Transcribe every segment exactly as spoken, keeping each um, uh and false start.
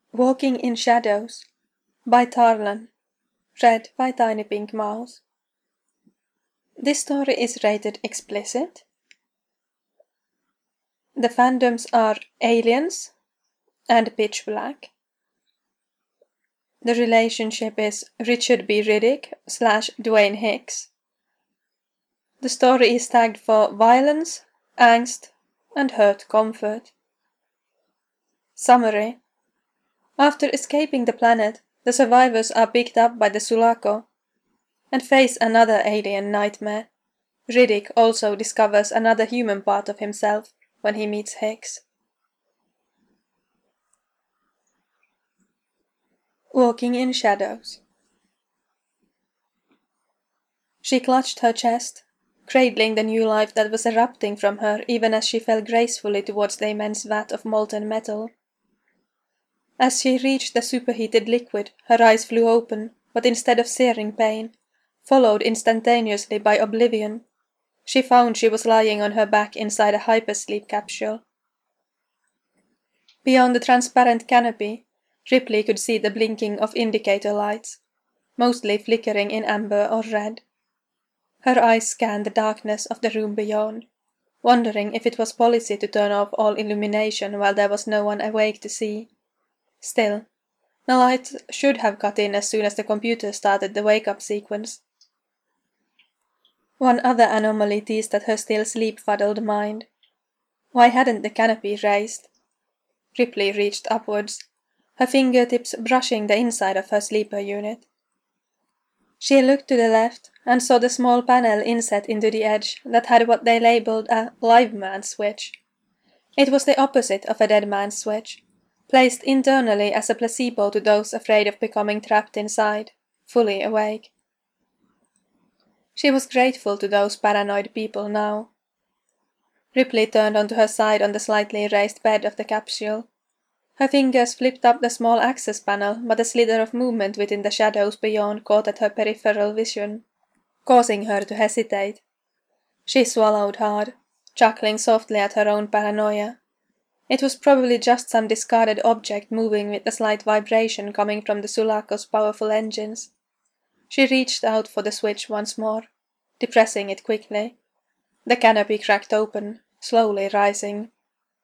Walking in Shadows by Tarlan. Read by Tiny Pink Mouse. This story is rated explicit. The fandoms are Aliens and Pitch Black. The relationship is Richard B. Riddick slash Dwayne Hicks. The story is tagged for violence, angst, and hurt comfort. Summary. After escaping the planet, the survivors are picked up by the Sulaco and face another alien nightmare. Riddick also discovers another human part of himself when he meets Hicks. Walking in Shadows. She clutched her chest, cradling the new life that was erupting from her even as she fell gracefully towards the immense vat of molten metal. As she reached the superheated liquid, her eyes flew open, but instead of searing pain, followed instantaneously by oblivion, she found she was lying on her back inside a hypersleep capsule. Beyond the transparent canopy, Ripley could see the blinking of indicator lights, mostly flickering in amber or red. Her eyes scanned the darkness of the room beyond, wondering if it was policy to turn off all illumination while there was no one awake to see. Still, the light should have cut in as soon as the computer started the wake-up sequence. One other anomaly teased at her still sleep-fuddled mind. Why hadn't the canopy raised? Ripley reached upwards, her fingertips brushing the inside of her sleeper unit. She looked to the left and saw the small panel inset into the edge that had what they labelled a live man switch. It was the opposite of a dead man switch, placed internally as a placebo to those afraid of becoming trapped inside, fully awake. She was grateful to those paranoid people now. Ripley turned onto her side on the slightly raised bed of the capsule. Her fingers flipped up the small access panel, but a slither of movement within the shadows beyond caught at her peripheral vision, causing her to hesitate. She swallowed hard, chuckling softly at her own paranoia. It was probably just some discarded object moving with a slight vibration coming from the Sulaco's powerful engines. She reached out for the switch once more, depressing it quickly. The canopy cracked open, slowly rising.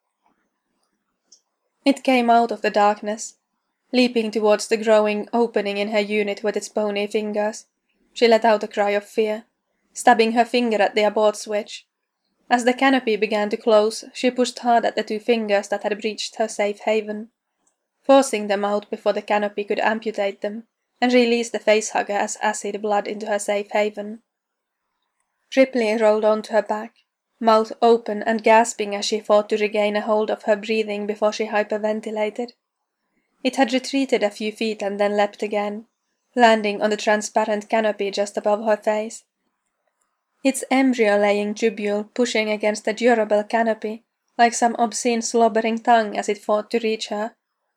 It came out of the darkness, leaping towards the growing opening in her unit with its bony fingers. She let out a cry of fear, stabbing her finger at the abort switch. As the canopy began to close, she pushed hard at the two fingers that had breached her safe haven, forcing them out before the canopy could amputate them, and release the facehugger as acid blood into her safe haven. Ripley rolled onto her back, mouth open and gasping as she fought to regain a hold of her breathing before she hyperventilated. It had retreated a few feet and then leapt again, landing on the transparent canopy just above her face. Its embryo-laying tubule pushing against the durable canopy, like some obscene slobbering tongue as it fought to reach her.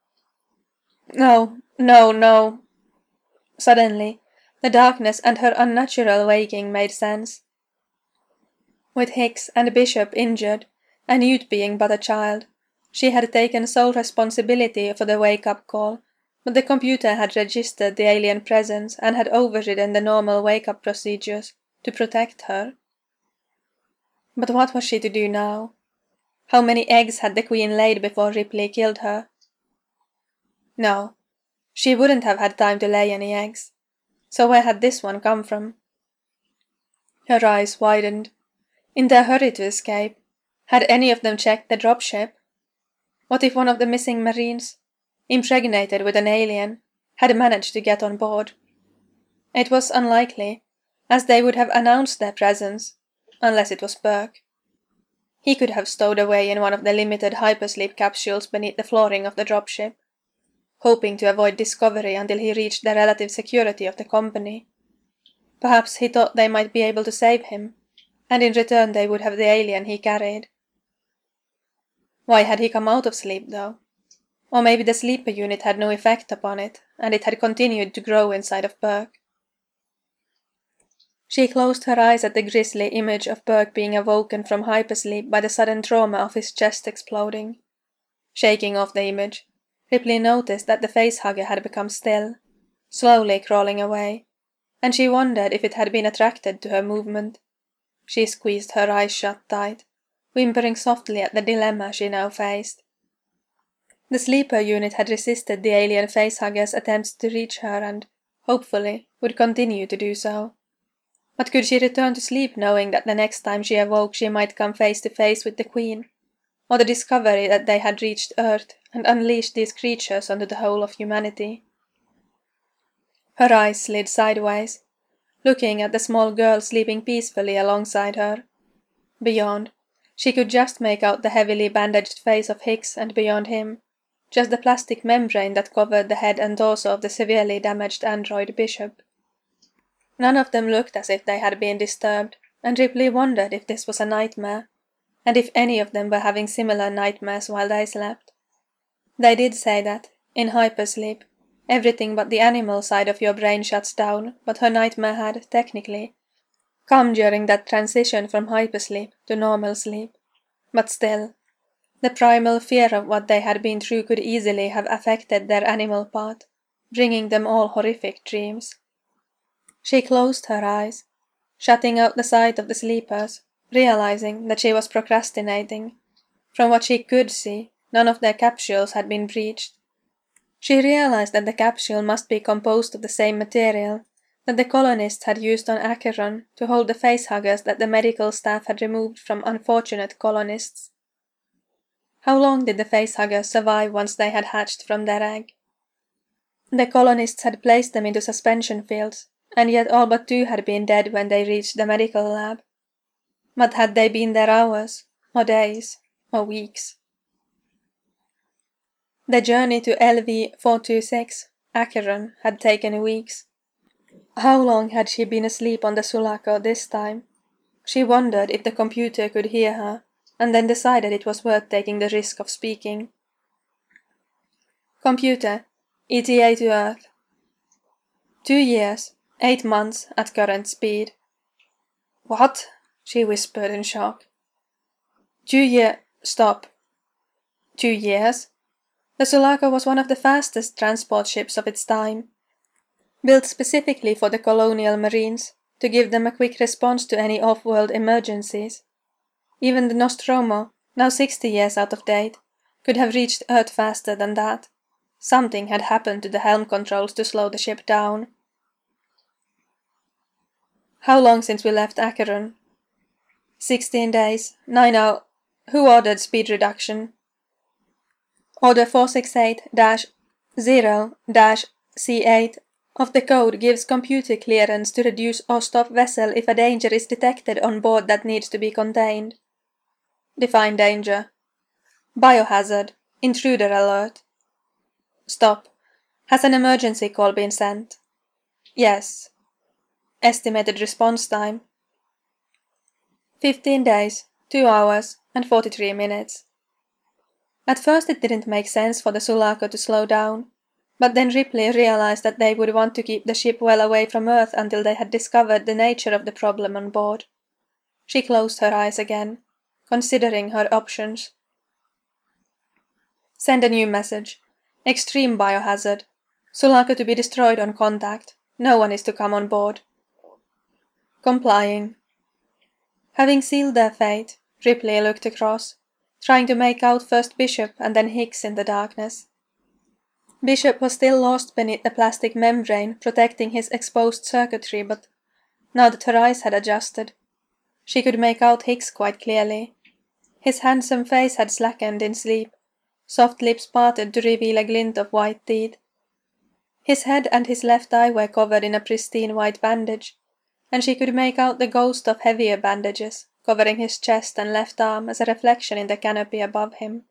No, no, no. Suddenly, the darkness and her unnatural waking made sense. With Hicks and Bishop injured, and Newt being but a child, she had taken sole responsibility for the wake-up call, but the computer had registered the alien presence and had overridden the normal wake-up procedures to protect her. But what was she to do now? How many eggs had the Queen laid before Ripley killed her? No, she wouldn't have had time to lay any eggs. So where had this one come from? Her eyes widened. In their hurry to escape, had any of them checked the dropship? What if one of the missing Marines, impregnated with an alien, had managed to get on board? It was unlikely, as they would have announced their presence, unless it was Burke. He could have stowed away in one of the limited hypersleep capsules beneath the flooring of the dropship, hoping to avoid discovery until he reached the relative security of the company. Perhaps he thought they might be able to save him, and in return they would have the alien he carried. Why had he come out of sleep, though? Or maybe the sleeper unit had no effect upon it, and it had continued to grow inside of Burke. She closed her eyes at the grisly image of Burke being awoken from hypersleep by the sudden trauma of his chest exploding. Shaking off the image, Ripley noticed that the facehugger had become still, slowly crawling away, and she wondered if it had been attracted to her movement. She squeezed her eyes shut tight, whimpering softly at the dilemma she now faced. The sleeper unit had resisted the alien facehugger's attempts to reach her and, hopefully, would continue to do so. But could she return to sleep knowing that the next time she awoke she might come face to face with the Queen, or the discovery that they had reached Earth and unleashed these creatures onto the whole of humanity? Her eyes slid sideways, looking at the small girl sleeping peacefully alongside her. Beyond, she could just make out the heavily bandaged face of Hicks, and beyond him, just the plastic membrane that covered the head and torso of the severely damaged android Bishop. None of them looked as if they had been disturbed, and Ripley wondered if this was a nightmare, and if any of them were having similar nightmares while they slept. They did say that, in hypersleep, everything but the animal side of your brain shuts down, but her nightmare had, technically, come during that transition from hypersleep to normal sleep. But still, the primal fear of what they had been through could easily have affected their animal part, bringing them all horrific dreams. She closed her eyes, shutting out the sight of the sleepers, realizing that she was procrastinating. From what she could see, none of their capsules had been breached. She realized that the capsule must be composed of the same material that the colonists had used on Acheron to hold the facehuggers that the medical staff had removed from unfortunate colonists. How long did the facehuggers survive once they had hatched from their egg? The colonists had placed them into suspension fields, and yet all but two had been dead when they reached the medical lab. But had they been there hours, or days, or weeks? The journey to L V four two six, Acheron, had taken weeks. How long had she been asleep on the Sulaco this time? She wondered if the computer could hear her, and then decided it was worth taking the risk of speaking. Computer, E T A to Earth. Two years, eight months at current speed. What? She whispered in shock. Two year... Stop. Two years? The Sulaco was one of the fastest transport ships of its time, built specifically for the colonial marines to give them a quick response to any off-world emergencies. Even the Nostromo, now sixty years out of date, could have reached Earth faster than that. Something had happened to the helm controls to slow the ship down. How long since we left Acheron? Sixteen days, nine hours. Who ordered speed reduction? Order four six eight dash zero dash C eight of the code gives computer clearance to reduce or stop vessel if a danger is detected on board that needs to be contained. Define danger. Biohazard. Intruder alert. Stop. Has an emergency call been sent? Yes. Estimated response time? Fifteen days, two hours, and forty-three minutes. At first it didn't make sense for the Sulaco to slow down, but then Ripley realized that they would want to keep the ship well away from Earth until they had discovered the nature of the problem on board. She closed her eyes again, considering her options. Send a new message. Extreme biohazard. Sulaco to be destroyed on contact. No one is to come on board. Complying. Having sealed their fate, Ripley looked across, trying to make out first Bishop and then Hicks in the darkness. Bishop was still lost beneath the plastic membrane protecting his exposed circuitry, but now that her eyes had adjusted, she could make out Hicks quite clearly. His handsome face had slackened in sleep, soft lips parted to reveal a glint of white teeth. His head and his left eye were covered in a pristine white bandage, and she could make out the ghost of heavier bandages covering his chest and left arm as a reflection in the canopy above him.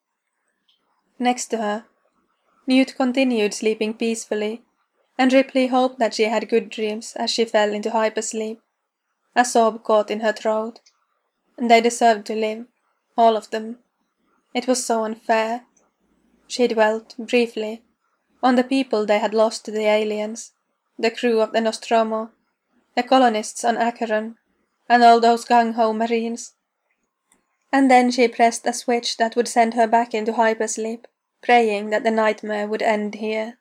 Next to her, Newt continued sleeping peacefully, and Ripley hoped that she had good dreams as she fell into hypersleep. A sob caught in her throat. And they deserved to live, all of them. It was so unfair. She dwelt, briefly, on the people they had lost to the aliens, the crew of the Nostromo, the colonists on Acheron, and all those gung-ho marines. And then she pressed a switch that would send her back into hypersleep, praying that the nightmare would end here.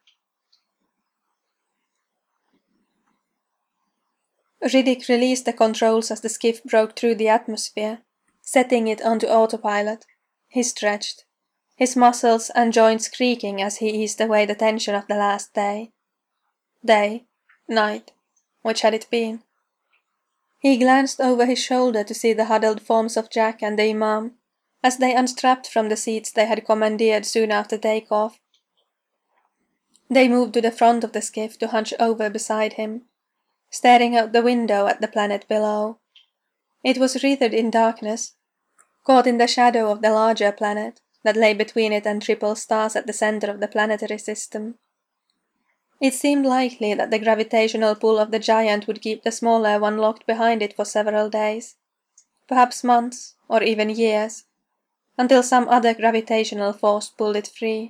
Riddick released the controls as the skiff broke through the atmosphere, setting it onto autopilot. He stretched, his muscles and joints creaking as he eased away the tension of the last day. Day, night, which had it been? He glanced over his shoulder to see the huddled forms of Jack and the Imam, as they unstrapped from the seats they had commandeered soon after takeoff. They moved to the front of the skiff to hunch over beside him, staring out the window at the planet below. It was wreathed in darkness, caught in the shadow of the larger planet that lay between it and triple stars at the center of the planetary system. It seemed likely that the gravitational pull of the giant would keep the smaller one locked behind it for several days, perhaps months or even years, until some other gravitational force pulled it free.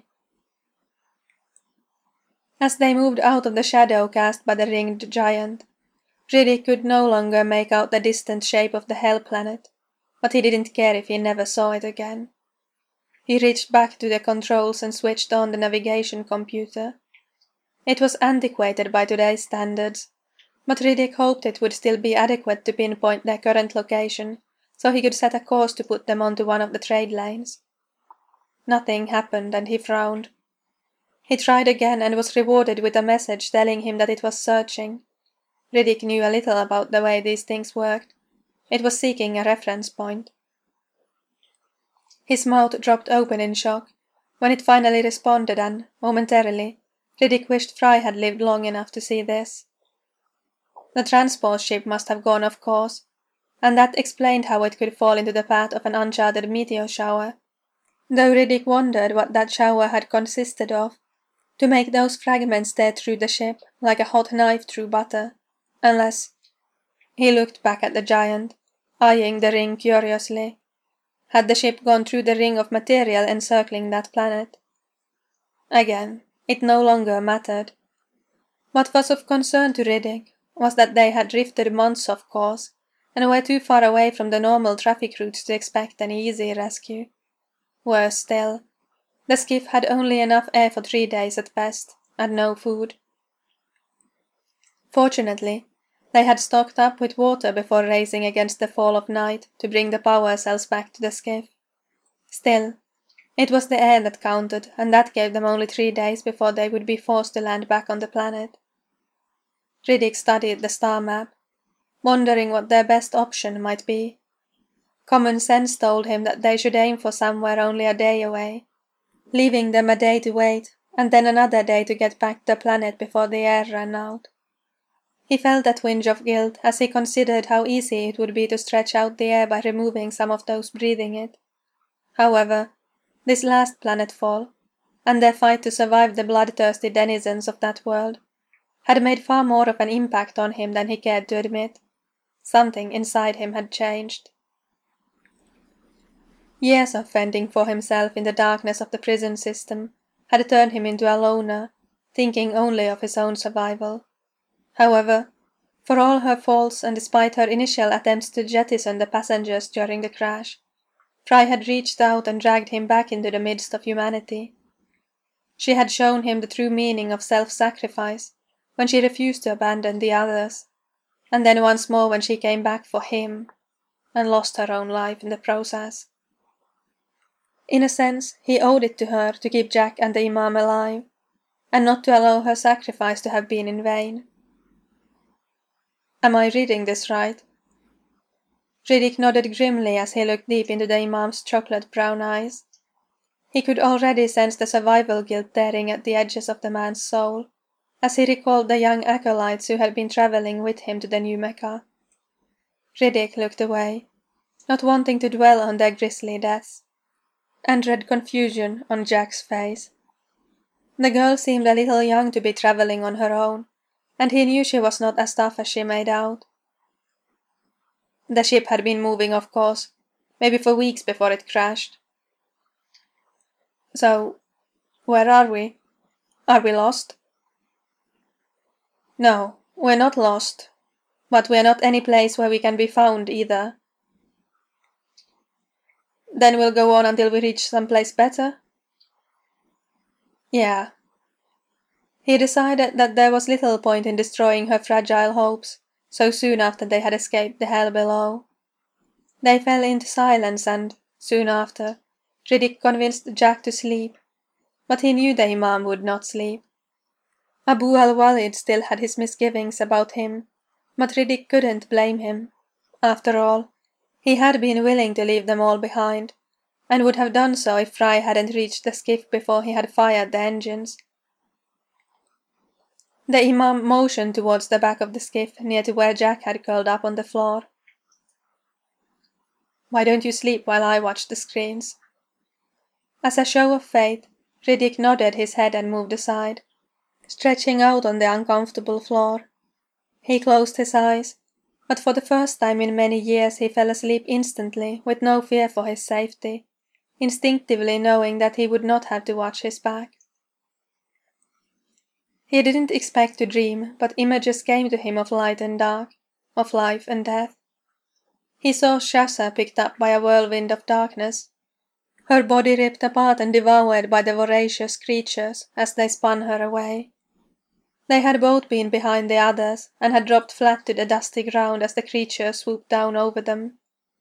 As they moved out of the shadow cast by the ringed giant, Riddick could no longer make out the distant shape of the Hell Planet, but he didn't care if he never saw it again. He reached back to the controls and switched on the navigation computer. It was antiquated by today's standards, but Riddick hoped it would still be adequate to pinpoint their current location, so he could set a course to put them onto one of the trade lanes. Nothing happened, and he frowned. He tried again and was rewarded with a message telling him that it was searching. Riddick knew a little about the way these things worked. It was seeking a reference point. His mouth dropped open in shock when it finally responded, and, momentarily, Riddick wished Fry had lived long enough to see this. The transport ship must have gone off course, and that explained how it could fall into the path of an uncharted meteor shower, though Riddick wondered what that shower had consisted of, to make those fragments tear through the ship like a hot knife through butter, unless— He looked back at the giant, eyeing the ring curiously. Had the ship gone through the ring of material encircling that planet? Again, it no longer mattered. What was of concern to Riddick was that they had drifted months off course and were too far away from the normal traffic routes to expect an easy rescue. Worse still, the skiff had only enough air for three days at best, and no food. Fortunately, they had stocked up with water before racing against the fall of night to bring the power cells back to the skiff. Still, it was the air that counted, and that gave them only three days before they would be forced to land back on the planet. Riddick studied the star map, wondering what their best option might be. Common sense told him that they should aim for somewhere only a day away, leaving them a day to wait, and then another day to get back to the planet before the air ran out. He felt a twinge of guilt as he considered how easy it would be to stretch out the air by removing some of those breathing it. However, this last planetfall, and their fight to survive the bloodthirsty denizens of that world, had made far more of an impact on him than he cared to admit. Something inside him had changed. Years of fending for himself in the darkness of the prison system had turned him into a loner, thinking only of his own survival. However, for all her faults and despite her initial attempts to jettison the passengers during the crash, Fry had reached out and dragged him back into the midst of humanity. She had shown him the true meaning of self-sacrifice when she refused to abandon the others, and then once more when she came back for him, and lost her own life in the process. In a sense, he owed it to her to keep Jack and the Imam alive, and not to allow her sacrifice to have been in vain. Am I reading this right? Riddick nodded grimly as he looked deep into the Imam's chocolate-brown eyes. He could already sense the survival guilt tearing at the edges of the man's soul, as he recalled the young acolytes who had been travelling with him to the new Mecca. Riddick looked away, not wanting to dwell on their grisly deaths, and read confusion on Jack's face. The girl seemed a little young to be travelling on her own, and he knew she was not as tough as she made out. The ship had been moving off course, maybe for weeks before it crashed. So, where are we? Are we lost? No, we're not lost, but we're not any place where we can be found either. Then we'll go on until we reach some place better? Yeah. He decided that there was little point in destroying her fragile hopes, so soon after they had escaped the hell below. They fell into silence and, soon after, Riddick convinced Jack to sleep, but he knew the Imam would not sleep. Abu al-Walid still had his misgivings about him, but Riddick couldn't blame him. After all, he had been willing to leave them all behind, and would have done so if Fry hadn't reached the skiff before he had fired the engines. The Imam motioned towards the back of the skiff near to where Jack had curled up on the floor. "Why don't you sleep while I watch the screens?" As a show of faith, Riddick nodded his head and moved aside, stretching out on the uncomfortable floor. He closed his eyes, but for the first time in many years he fell asleep instantly with no fear for his safety, instinctively knowing that he would not have to watch his back. He didn't expect to dream, but images came to him of light and dark, of life and death. He saw Shasa picked up by a whirlwind of darkness, her body ripped apart and devoured by the voracious creatures as they spun her away. They had both been behind the others and had dropped flat to the dusty ground as the creatures swooped down over them.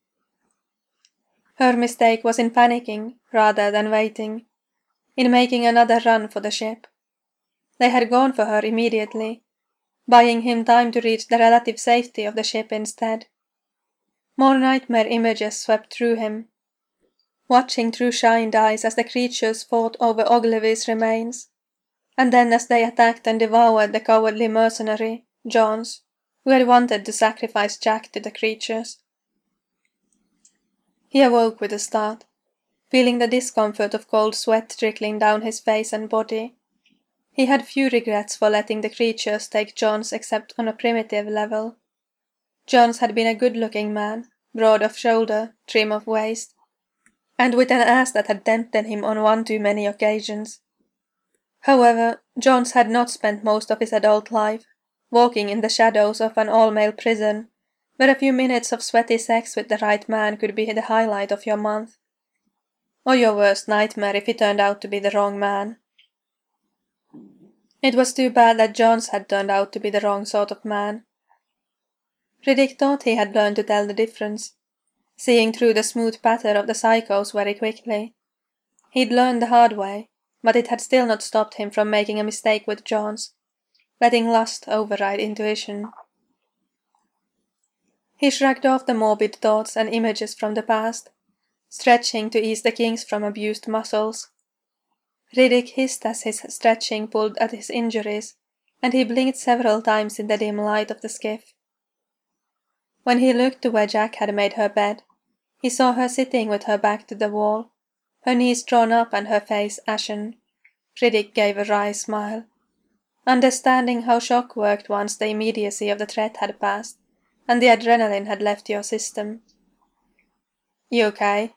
Her mistake was in panicking rather than waiting, in making another run for the ship. They had gone for her immediately, buying him time to reach the relative safety of the ship instead. More nightmare images swept through him, watching through shined eyes as the creatures fought over Ogilvy's remains, and then as they attacked and devoured the cowardly mercenary, Jones, who had wanted to sacrifice Jack to the creatures. He awoke with a start, feeling the discomfort of cold sweat trickling down his face and body. He had few regrets for letting the creatures take Jones except on a primitive level. Jones had been a good-looking man, broad of shoulder, trim of waist, and with an ass that had tempted him on one too many occasions. However, Jones had not spent most of his adult life walking in the shadows of an all-male prison, where a few minutes of sweaty sex with the right man could be the highlight of your month. Or your worst nightmare if he turned out to be the wrong man. It was too bad that Jones had turned out to be the wrong sort of man. Riddick thought he had learned to tell the difference, seeing through the smooth patter of the psychos very quickly. He'd learned the hard way, but it had still not stopped him from making a mistake with Jones, letting lust override intuition. He shrugged off the morbid thoughts and images from the past, stretching to ease the kinks from abused muscles. Riddick hissed as his stretching pulled at his injuries, and he blinked several times in the dim light of the skiff. When he looked to where Jack had made her bed, he saw her sitting with her back to the wall, her knees drawn up and her face ashen. Riddick gave a wry smile, understanding how shock worked once the immediacy of the threat had passed, and the adrenaline had left your system. "You okay?"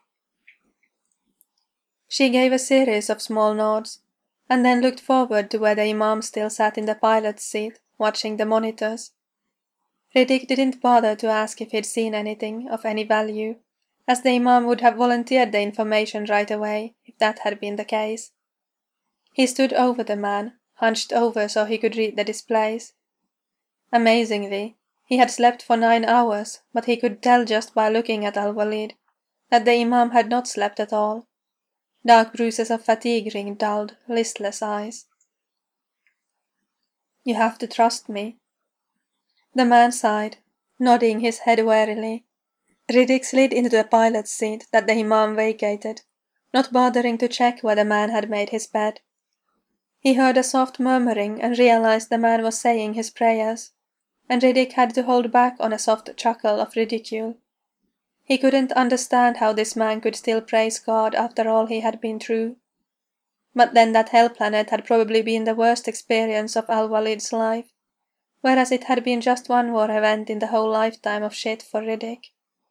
She gave a series of small nods, and then looked forward to where the Imam still sat in the pilot's seat, watching the monitors. Riddick didn't bother to ask if he'd seen anything of any value, as the Imam would have volunteered the information right away if that had been the case. He stood over the man, hunched over so he could read the displays. Amazingly, he had slept for nine hours, but he could tell just by looking at Al-Walid that the Imam had not slept at all. Dark bruises of fatigue ringed dulled, listless eyes. "You have to trust me." The man sighed, nodding his head wearily. Riddick slid into the pilot's seat that the Imam vacated, not bothering to check where the man had made his bed. He heard a soft murmuring and realized the man was saying his prayers, and Riddick had to hold back on a soft chuckle of ridicule. He couldn't understand how this man could still praise God after all he had been through. But then that hell planet had probably been the worst experience of Al-Walid's life, whereas it had been just one more event in the whole lifetime of shit for Riddick.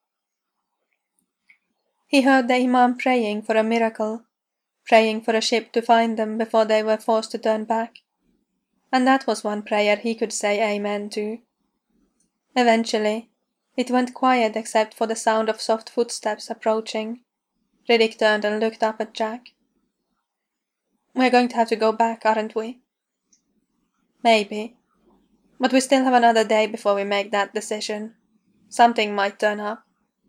He heard the Imam praying for a miracle, praying for a ship to find them before they were forced to turn back. And that was one prayer he could say amen to. Eventually, it went quiet except for the sound of soft footsteps approaching. Riddick turned and looked up at Jack. We're going to have to go back, aren't we? Maybe. But we still have another day before we make that decision. Something might turn up.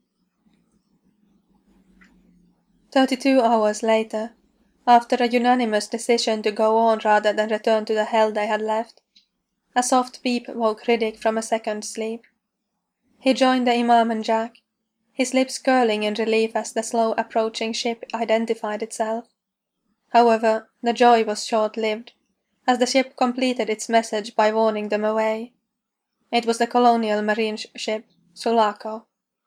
Thirty-two hours later, after a unanimous decision to go on rather than return to the hell they had left, a soft beep woke Riddick from a second sleep. He joined the Imam and Jack, his lips curling in relief as the slow approaching ship identified itself. However, the joy was short-lived, as the ship completed its message by warning them away. It was the Colonial Marine ship, Sulaco.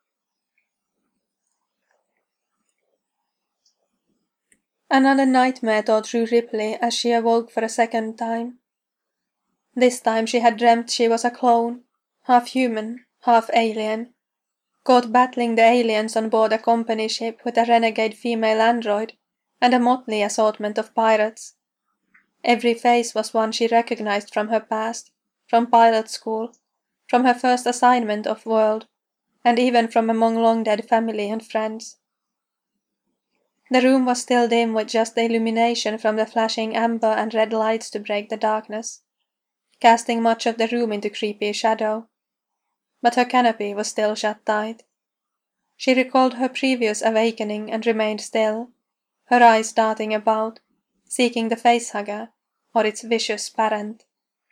Another nightmare tore through Ripley as she awoke for a second time. This time she had dreamt she was a clone, half human, half alien, caught battling the aliens on board a company ship with a renegade female android and a motley assortment of pirates. Every face was one she recognized from her past, from pilot school, from her first assignment off-world, and even from among long-dead family and friends. The room was still dim with just the illumination from the flashing amber and red lights to break the darkness, casting much of the room into creepy shadow. But her canopy was still shut tight. She recalled her previous awakening and remained still, her eyes darting about, seeking the facehugger, or its vicious parent.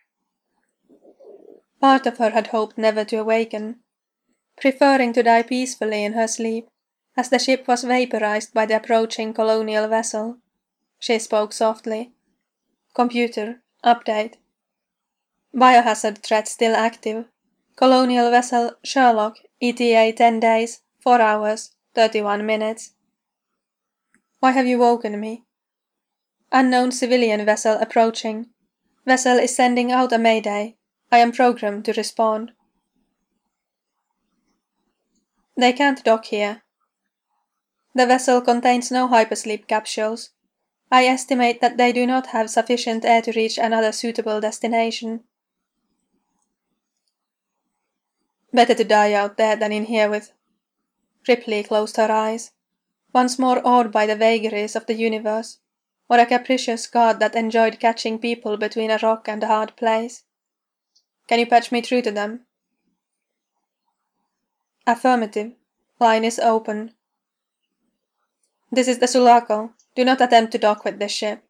Part of her had hoped never to awaken, preferring to die peacefully in her sleep, as the ship was vaporized by the approaching colonial vessel. She spoke softly. Computer, update. Biohazard threat still active. Colonial vessel Sherlock, E T A ten days, four hours, thirty-one minutes. Why have you woken me? Unknown civilian vessel approaching. Vessel is sending out a mayday. I am programmed to respond. They can't dock here. The vessel contains no hypersleep capsules. I estimate that they do not have sufficient air to reach another suitable destination. Better to die out there than in here with... Ripley closed her eyes, once more awed by the vagaries of the universe, or a capricious god that enjoyed catching people between a rock and a hard place. Can you patch me through to them? Affirmative. Line is open. This is the Sulaco. Do not attempt to dock with this ship.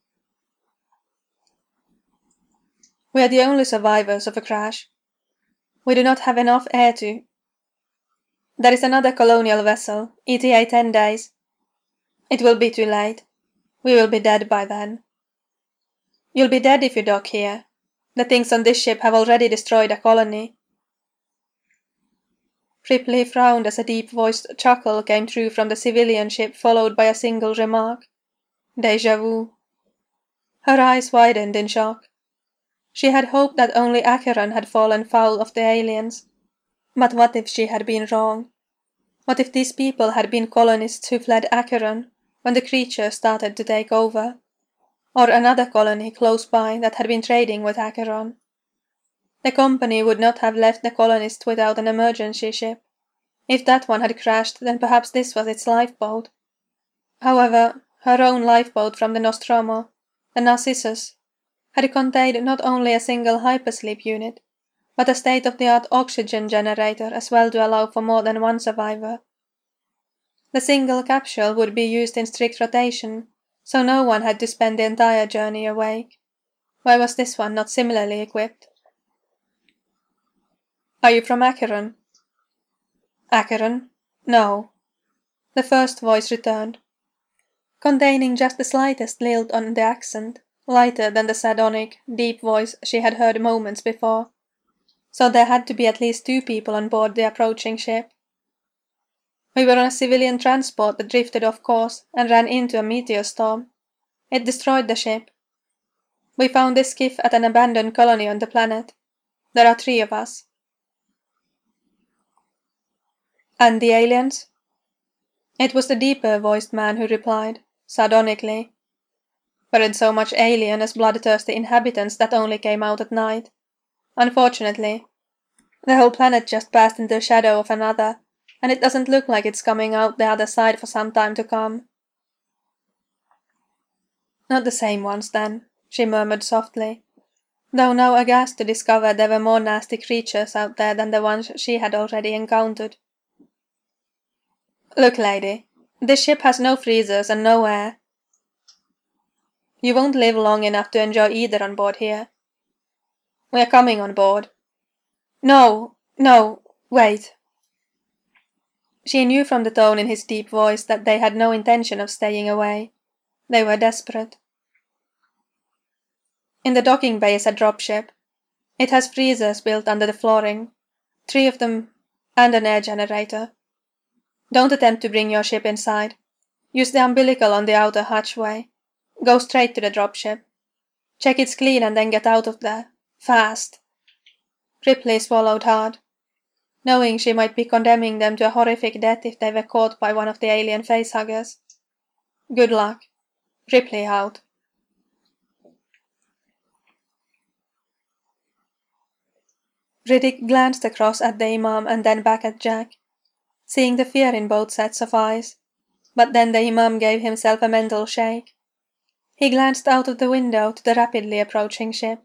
We are the only survivors of a crash. We do not have enough air to... There is another colonial vessel, E T A ten days. It will be too late. We will be dead by then. You'll be dead if you dock here. The things on this ship have already destroyed a colony. Ripley frowned as a deep-voiced chuckle came through from the civilian ship, followed by a single remark. Déjà vu. Her eyes widened in shock. She had hoped that only Acheron had fallen foul of the aliens. But what if she had been wrong? What if these people had been colonists who fled Acheron when the creature started to take over? Or another colony close by that had been trading with Acheron? The company would not have left the colonists without an emergency ship. If that one had crashed, then perhaps this was its lifeboat. However, her own lifeboat from the Nostromo, the Narcissus, had contained not only a single hypersleep unit, but a state-of-the-art oxygen generator as well to allow for more than one survivor. The single capsule would be used in strict rotation, so no one had to spend the entire journey awake. Why was this one not similarly equipped? Are you from Acheron? Acheron? No. The first voice returned, containing just the slightest lilt on the accent, lighter than the sardonic, deep voice she had heard moments before. So there had to be at least two people on board the approaching ship. We were on a civilian transport that drifted off course and ran into a meteor storm. It destroyed the ship. We found this skiff at an abandoned colony on the planet. There are three of us. And the aliens? It was the deeper-voiced man who replied, sardonically. Weren't so much alien as bloodthirsty inhabitants that only came out at night. Unfortunately, the whole planet just passed into the shadow of another, and it doesn't look like it's coming out the other side for some time to come. Not the same ones, then, she murmured softly, though now aghast to discover there were more nasty creatures out there than the ones she had already encountered. Look, lady, this ship has no freezers and no air. You won't live long enough to enjoy either on board here. We are coming on board. No, no, wait. She knew from the tone in his deep voice that they had no intention of staying away. They were desperate. In the docking bay is a dropship. It has freezers built under the flooring, three of them, and an air generator. Don't attempt to bring your ship inside. Use the umbilical on the outer hatchway. Go straight to the dropship. Check it's clean and then get out of there. Fast. Ripley swallowed hard, knowing she might be condemning them to a horrific death if they were caught by one of the alien facehuggers. Good luck. Ripley out. Riddick glanced across at the Imam and then back at Jack, seeing the fear in both sets of eyes, but then the Imam gave himself a mental shake. He glanced out of the window to the rapidly approaching ship.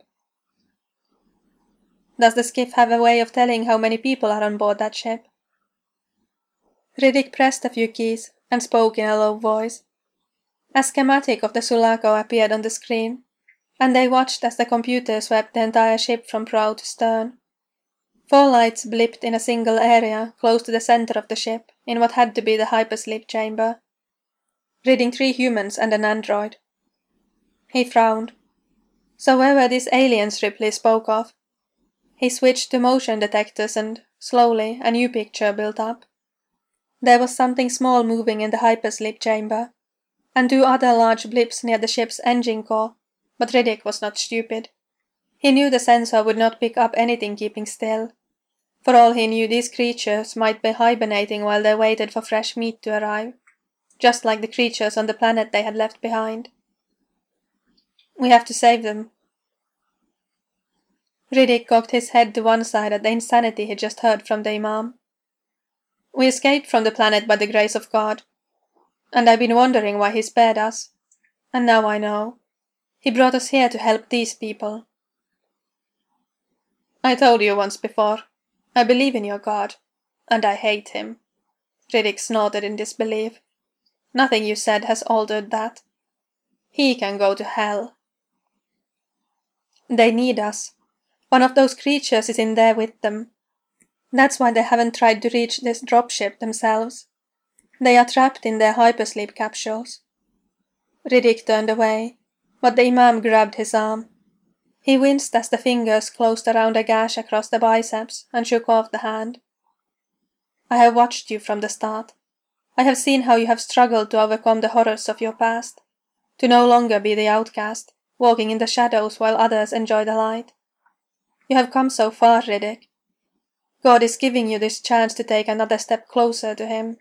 Does the skiff have a way of telling how many people are on board that ship? Riddick pressed a few keys and spoke in a low voice. A schematic of the Sulaco appeared on the screen, and they watched as the computer swept the entire ship from prow to stern. Four lights blipped in a single area close to the center of the ship, in what had to be the hypersleep chamber, reading three humans and an android. He frowned. So where were these aliens Ripley spoke of? He switched to motion detectors and, slowly, a new picture built up. There was something small moving in the hypersleep chamber, and two other large blips near the ship's engine core, but Riddick was not stupid. He knew the sensor would not pick up anything keeping still. For all he knew, these creatures might be hibernating while they waited for fresh meat to arrive, just like the creatures on the planet they had left behind. We have to save them. Riddick cocked his head to one side at the insanity he just heard from the Imam. We escaped from the planet by the grace of God, and I've been wondering why he spared us, and now I know. He brought us here to help these people. I told you once before, I believe in your God, and I hate him. Riddick snorted in disbelief. Nothing you said has altered that. He can go to hell. They need us. One of those creatures is in there with them. That's why they haven't tried to reach this dropship themselves. They are trapped in their hypersleep capsules. Riddick turned away, but the Imam grabbed his arm. He winced as the fingers closed around a gash across the biceps and shook off the hand. I have watched you from the start. I have seen how you have struggled to overcome the horrors of your past, to no longer be the outcast, walking in the shadows while others enjoy the light. You have come so far, Riddick. God is giving you this chance to take another step closer to him.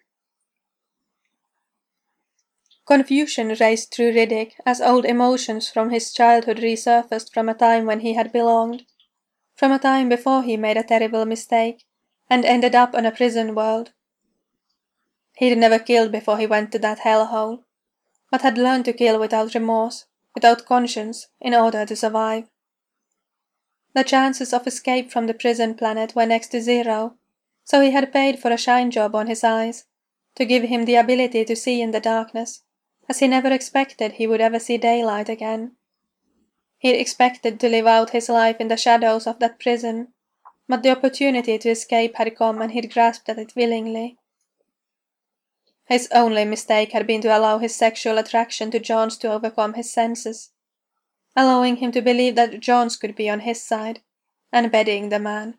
Confusion raced through Riddick as old emotions from his childhood resurfaced from a time when he had belonged, from a time before he made a terrible mistake and ended up on a prison world. He'd never killed before he went to that hellhole, but had learned to kill without remorse, without conscience, in order to survive. The chances of escape from the prison planet were next to zero, so he had paid for a shine job on his eyes, to give him the ability to see in the darkness, as he never expected he would ever see daylight again. He expected to live out his life in the shadows of that prison, but the opportunity to escape had come and he'd grasped at it willingly. His only mistake had been to allow his sexual attraction to Jones to overcome his senses, allowing him to believe that Jones could be on his side, and bedding the man.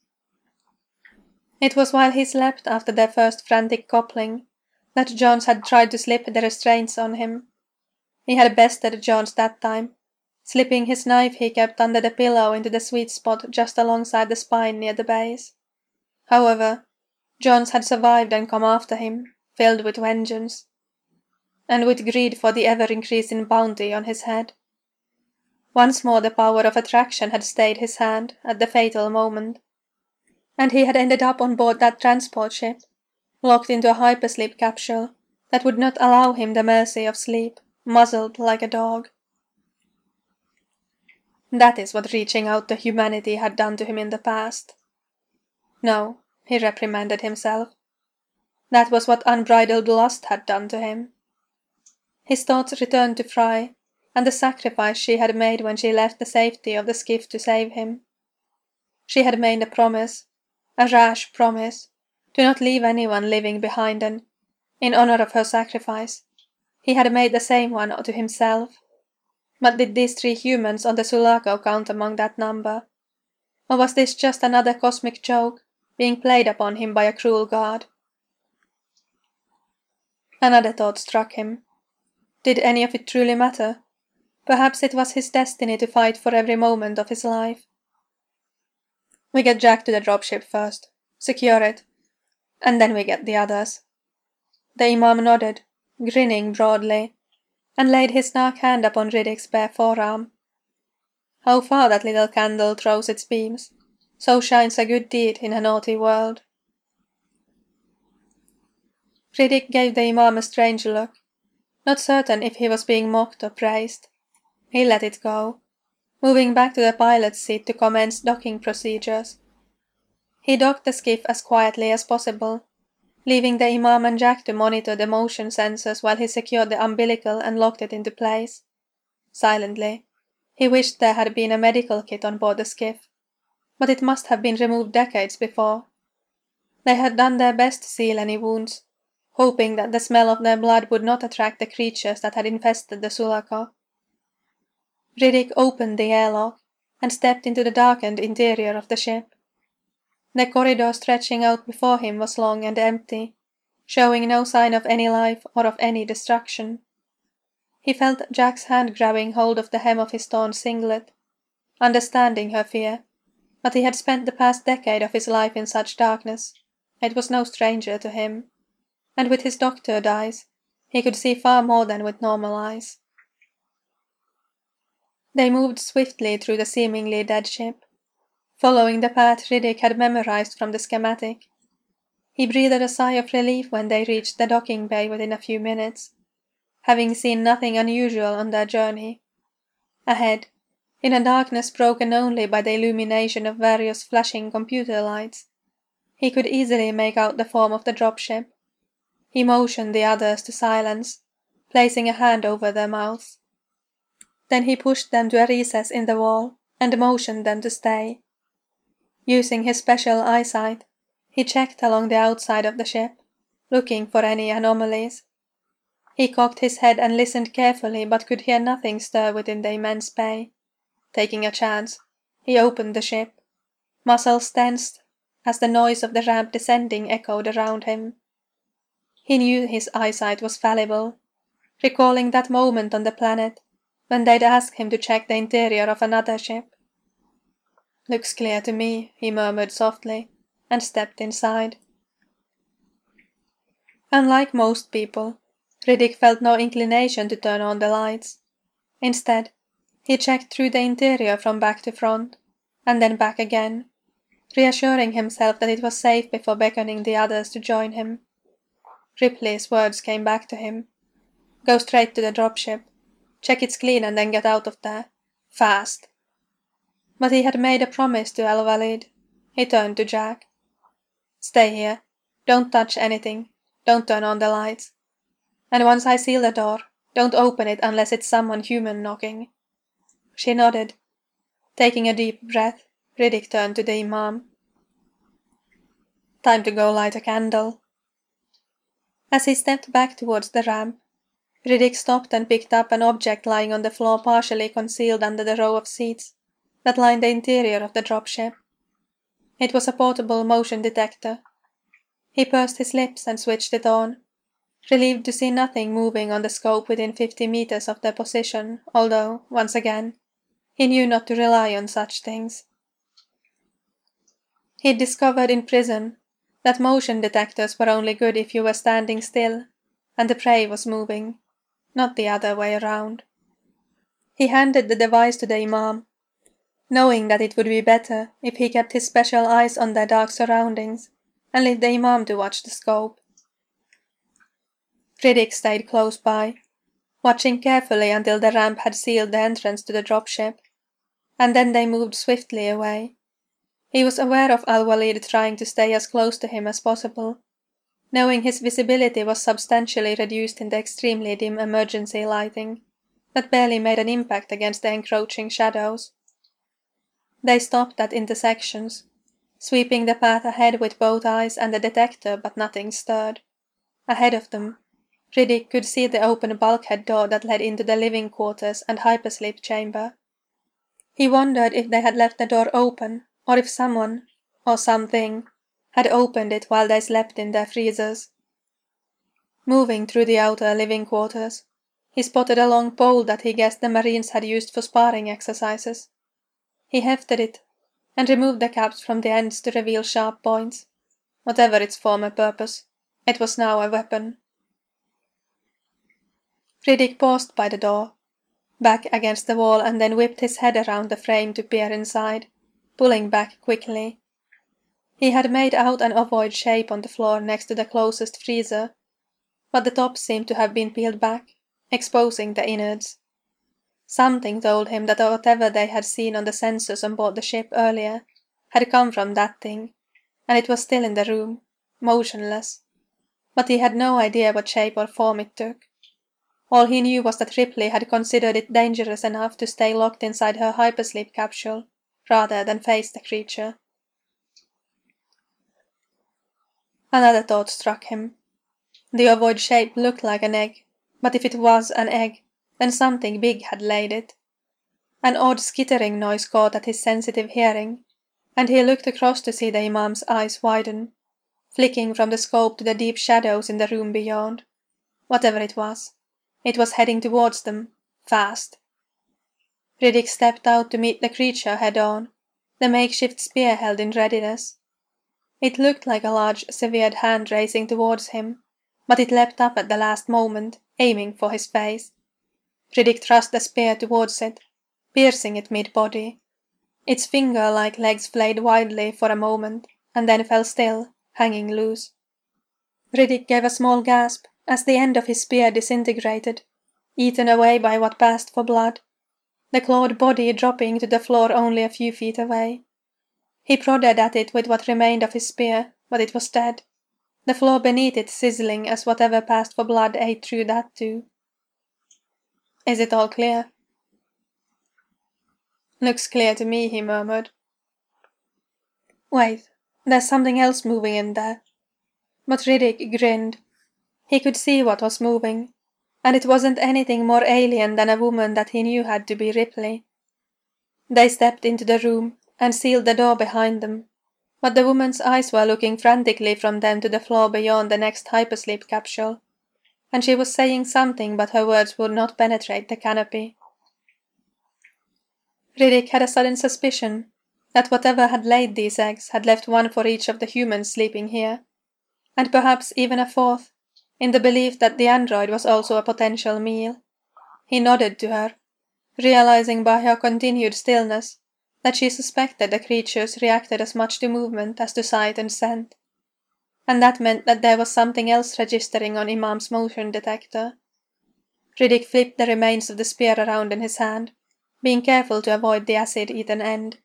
It was while he slept after their first frantic coupling that Jones had tried to slip the restraints on him. He had bested Jones that time, slipping his knife he kept under the pillow into the sweet spot just alongside the spine near the base. However, Jones had survived and come after him, filled with vengeance, and with greed for the ever-increasing bounty on his head. Once more the power of attraction had stayed his hand at the fatal moment, and he had ended up on board that transport ship, locked into a hypersleep capsule that would not allow him the mercy of sleep muzzled like a dog. That is what reaching out to humanity had done to him in the past. No, he reprimanded himself. That was what unbridled lust had done to him. His thoughts returned to Fry, and the sacrifice she had made when she left the safety of the skiff to save him. She had made a promise, a rash promise, to not leave anyone living behind, and, in honour of her sacrifice, he had made the same one to himself. But did these three humans on the Sulaco count among that number? Or was this just another cosmic joke, being played upon him by a cruel god? Another thought struck him. Did any of it truly matter? Perhaps it was his destiny to fight for every moment of his life. We get Jack to the dropship first, secure it, and then we get the others. The Imam nodded, grinning broadly, and laid his dark hand upon Riddick's bare forearm. How far that little candle throws its beams, so shines a good deed in a naughty world. Riddick gave the Imam a strange look, not certain if he was being mocked or praised. He let it go, moving back to the pilot's seat to commence docking procedures. He docked the skiff as quietly as possible, leaving the Imam and Jack to monitor the motion sensors while he secured the umbilical and locked it into place. Silently, he wished there had been a medical kit on board the skiff, but it must have been removed decades before. They had done their best to seal any wounds, hoping that the smell of their blood would not attract the creatures that had infested the Sulaco. Riddick opened the airlock and stepped into the darkened interior of the ship. The corridor stretching out before him was long and empty, showing no sign of any life or of any destruction. He felt Jack's hand grabbing hold of the hem of his torn singlet, understanding her fear, but he had spent the past decade of his life in such darkness. It was no stranger to him, and with his doctored eyes, he could see far more than with normal eyes. They moved swiftly through the seemingly dead ship, following the path Riddick had memorized from the schematic. He breathed a sigh of relief when they reached the docking bay within a few minutes, having seen nothing unusual on their journey. Ahead, in a darkness broken only by the illumination of various flashing computer lights, he could easily make out the form of the dropship. He motioned the others to silence, placing a hand over their mouths. Then he pushed them to a recess in the wall and motioned them to stay. Using his special eyesight, he checked along the outside of the ship, looking for any anomalies. He cocked his head and listened carefully but could hear nothing stir within the immense bay. Taking a chance, he opened the ship, muscles tensed as the noise of the ramp descending echoed around him. He knew his eyesight was fallible, recalling that moment on the planet when they'd asked him to check the interior of another ship. "Looks clear to me," he murmured softly, and stepped inside. Unlike most people, Riddick felt no inclination to turn on the lights. Instead, he checked through the interior from back to front, and then back again, reassuring himself that it was safe before beckoning the others to join him. Ripley's words came back to him. "Go straight to the dropship. Check it's clean and then get out of there. Fast." But he had made a promise to Al-Walid. He turned to Jack. "Stay here. Don't touch anything. Don't turn on the lights. And once I seal the door, don't open it unless it's someone human knocking." She nodded. Taking a deep breath, Riddick turned to the Imam. "Time to go light a candle." As he stepped back towards the ramp, Riddick stopped and picked up an object lying on the floor partially concealed under the row of seats that lined the interior of the dropship. It was a portable motion detector. He pursed his lips and switched it on, relieved to see nothing moving on the scope within fifty meters of their position, although, once again, he knew not to rely on such things. He'd discovered in prison that motion detectors were only good if you were standing still, and the prey was moving, not the other way around. He handed the device to the Imam, knowing that it would be better if he kept his special eyes on their dark surroundings and left the Imam to watch the scope. Riddick stayed close by, watching carefully until the ramp had sealed the entrance to the dropship, and then they moved swiftly away. He was aware of Al-Walid trying to stay as close to him as possible, knowing his visibility was substantially reduced in the extremely dim emergency lighting that barely made an impact against the encroaching shadows. They stopped at intersections, sweeping the path ahead with both eyes and the detector, but nothing stirred. Ahead of them, Riddick could see the open bulkhead door that led into the living quarters and hypersleep chamber. He wondered if they had left the door open, or if someone, or something, had opened it while they slept in their freezers. Moving through the outer living quarters, he spotted a long pole that he guessed the Marines had used for sparring exercises. He hefted it, and removed the caps from the ends to reveal sharp points. Whatever its former purpose, it was now a weapon. Riddick paused by the door, back against the wall, and then whipped his head around the frame to peer inside, pulling back quickly. He had made out an ovoid shape on the floor next to the closest freezer, but the top seemed to have been peeled back, exposing the innards. Something told him that whatever they had seen on the sensors on board the ship earlier had come from that thing, and it was still in the room, motionless. But he had no idea what shape or form it took. All he knew was that Ripley had considered it dangerous enough to stay locked inside her hypersleep capsule, rather than face the creature. Another thought struck him. The ovoid shape looked like an egg, but if it was an egg, then something big had laid it. An odd skittering noise caught at his sensitive hearing, and he looked across to see the Imam's eyes widen, flicking from the scope to the deep shadows in the room beyond. Whatever it was, it was heading towards them, fast. Riddick stepped out to meet the creature head-on, the makeshift spear held in readiness. It looked like a large, severed hand racing towards him, but it leapt up at the last moment, aiming for his face. Riddick thrust the spear towards it, piercing it mid-body. Its finger-like legs flayed wildly for a moment, and then fell still, hanging loose. Riddick gave a small gasp as the end of his spear disintegrated, eaten away by what passed for blood, the clawed body dropping to the floor only a few feet away. He prodded at it with what remained of his spear, but it was dead, the floor beneath it sizzling as whatever passed for blood ate through that too. "Is it all clear?" "Looks clear to me," he murmured. "Wait, there's something else moving in there." But Riddick grinned. He could see what was moving, and it wasn't anything more alien than a woman that he knew had to be Ripley. They stepped into the room and sealed the door behind them, but the woman's eyes were looking frantically from them to the floor beyond the next hypersleep capsule, and she was saying something, but her words would not penetrate the canopy. Riddick had a sudden suspicion that whatever had laid these eggs had left one for each of the humans sleeping here, and perhaps even a fourth, in the belief that the android was also a potential meal. He nodded to her, realizing by her continued stillness that she suspected the creatures reacted as much to movement as to sight and scent, and that meant that there was something else registering on Imam's motion detector. Riddick flipped the remains of the spear around in his hand, being careful to avoid the acid-eaten end.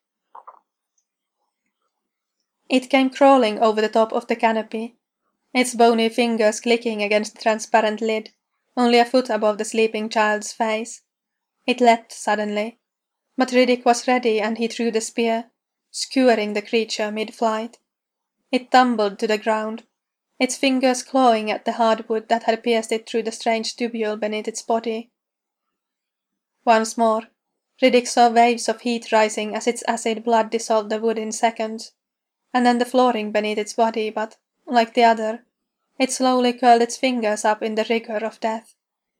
It came crawling over the top of the canopy, its bony fingers clicking against the transparent lid, only a foot above the sleeping child's face. It leapt suddenly, but Riddick was ready and he threw the spear, skewering the creature mid-flight. It tumbled to the ground, its fingers clawing at the hardwood that had pierced it through the strange tubule beneath its body. Once more, Riddick saw waves of heat rising as its acid blood dissolved the wood in seconds, and then the flooring beneath its body, but, like the other, it slowly curled its fingers up in the rigor of death.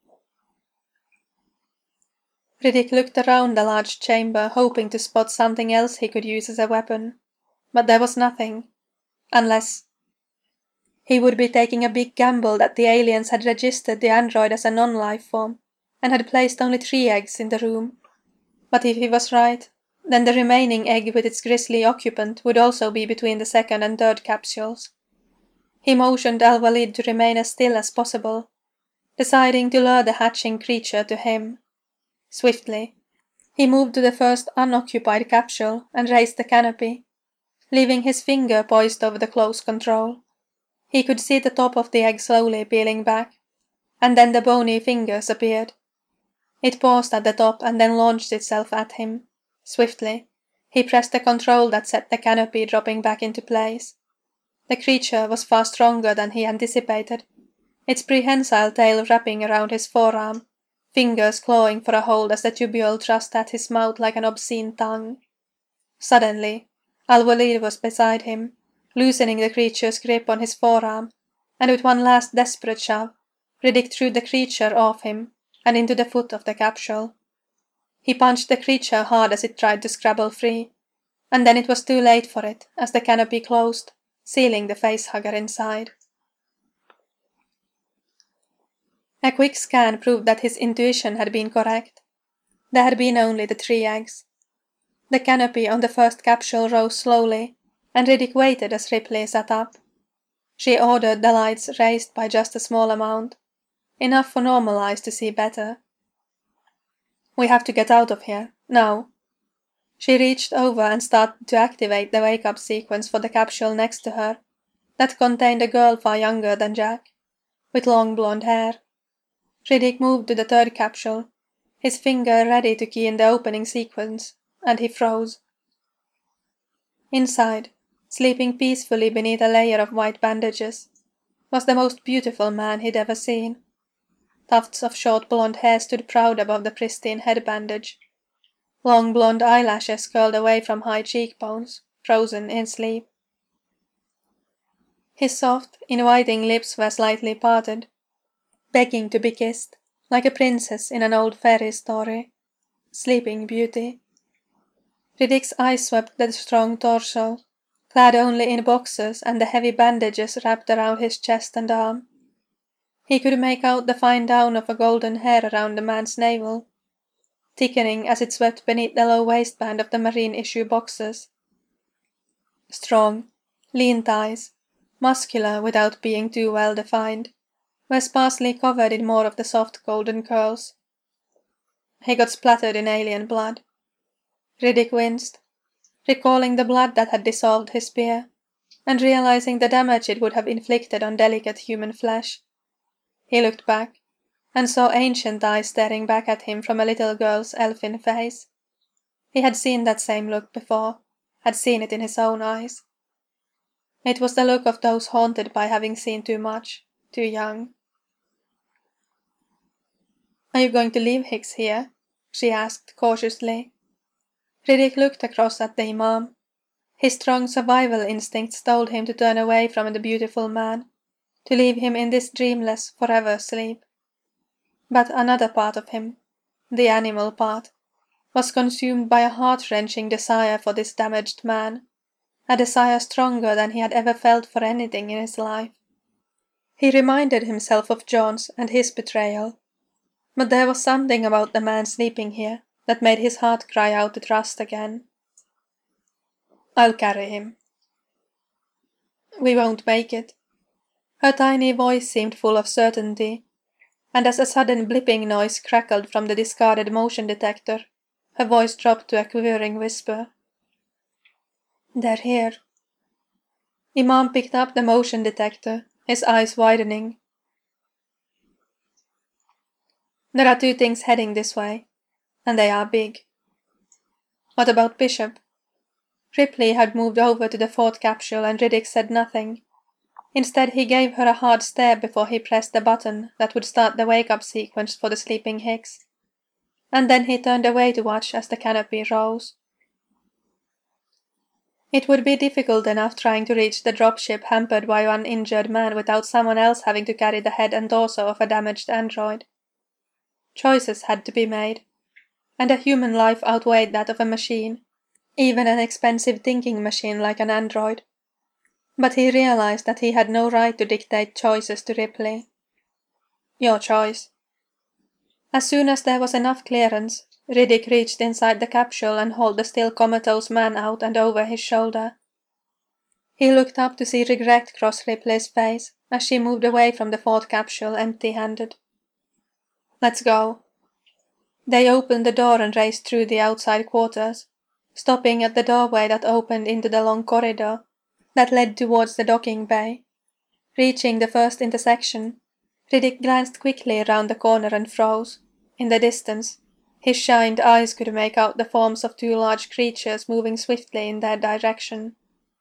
Riddick looked around the large chamber, hoping to spot something else he could use as a weapon, but there was nothing, unless he would be taking a big gamble that the aliens had registered the android as a non-life form and had placed only three eggs in the room. But if he was right, then the remaining egg with its grisly occupant would also be between the second and third capsules. He motioned Al-Walid to remain as still as possible. deciding to lure the hatching creature to him. Swiftly, he moved to the first unoccupied capsule and raised the canopy, leaving his finger poised over the close control. He could see the top of the egg slowly peeling back, and then the bony fingers appeared. It paused at the top and then launched itself at him. Swiftly, he pressed the control that set the canopy dropping back into place. The creature was far stronger than he anticipated, its prehensile tail wrapping around his forearm, fingers clawing for a hold as the tubule thrust at his mouth like an obscene tongue. Suddenly, Al-Walid was beside him, loosening the creature's grip on his forearm, and with one last desperate shove, Riddick threw the creature off him and into the foot of the capsule. He punched the creature hard as it tried to scrabble free, and then it was too late for it as the canopy closed, sealing the facehugger inside. A quick scan proved that his intuition had been correct. There had been only the three eggs. The canopy on the first capsule rose slowly, and Riddick waited as Ripley sat up. She ordered the lights raised by just a small amount, enough for normal eyes to see better. "We have to get out of here, now." She reached over and started to activate the wake-up sequence for the capsule next to her, that contained a girl far younger than Jack, with long blonde hair. Riddick moved to the third capsule, his finger ready to key in the opening sequence, and he froze. Inside, sleeping peacefully beneath a layer of white bandages, was the most beautiful man he'd ever seen. Tufts of short blonde hair stood proud above the pristine head bandage. Long blonde eyelashes curled away from high cheekbones, frozen in sleep. His soft, inviting lips were slightly parted, begging to be kissed, like a princess in an old fairy story. Sleeping Beauty. Riddick's eyes swept the strong torso, clad only in boxers and the heavy bandages wrapped around his chest and arm. He could make out the fine down of a golden hair around the man's navel, thickening as it swept beneath the low waistband of the marine-issue boxers. Strong, lean thighs, muscular without being too well defined, were sparsely covered in more of the soft golden curls. He got splattered in alien blood. Riddick winced, recalling the blood that had dissolved his spear, and realizing the damage it would have inflicted on delicate human flesh. He looked back, and saw ancient eyes staring back at him from a little girl's elfin face. He had seen that same look before, had seen it in his own eyes. It was the look of those haunted by having seen too much, too young. "Are you going to leave Hicks here?" she asked cautiously. Riddick looked across at the Imam. His strong survival instincts told him to turn away from the beautiful man, to leave him in this dreamless, forever sleep. But another part of him, the animal part, was consumed by a heart-wrenching desire for this damaged man, a desire stronger than he had ever felt for anything in his life. He reminded himself of John's and his betrayal, but there was something about the man sleeping here that made his heart cry out to trust again. "I'll carry him." "We won't make it." Her tiny voice seemed full of certainty, and as a sudden blipping noise crackled from the discarded motion detector, her voice dropped to a quivering whisper. "They're here." Imam picked up the motion detector, his eyes widening. "There are two things heading this way, and they are big." "What about Bishop?" Ripley had moved over to the fourth capsule and Riddick said nothing. Instead he gave her a hard stare before he pressed the button that would start the wake-up sequence for the sleeping Hicks. And then he turned away to watch as the canopy rose. It would be difficult enough trying to reach the dropship hampered by one injured man without someone else having to carry the head and torso of a damaged android. Choices had to be made, and a human life outweighed that of a machine, even an expensive thinking machine like an android. But he realized that he had no right to dictate choices to Ripley. "Your choice." As soon as there was enough clearance, Riddick reached inside the capsule and hauled the still comatose man out and over his shoulder. He looked up to see regret cross Ripley's face as she moved away from the fourth capsule empty-handed. Let's go." They opened the door and raced through the outside quarters, stopping at the doorway that opened into the long corridor that led towards the docking bay. Reaching the first intersection, Riddick glanced quickly around the corner and froze. In the distance, his shined eyes could make out the forms of two large creatures moving swiftly in their direction.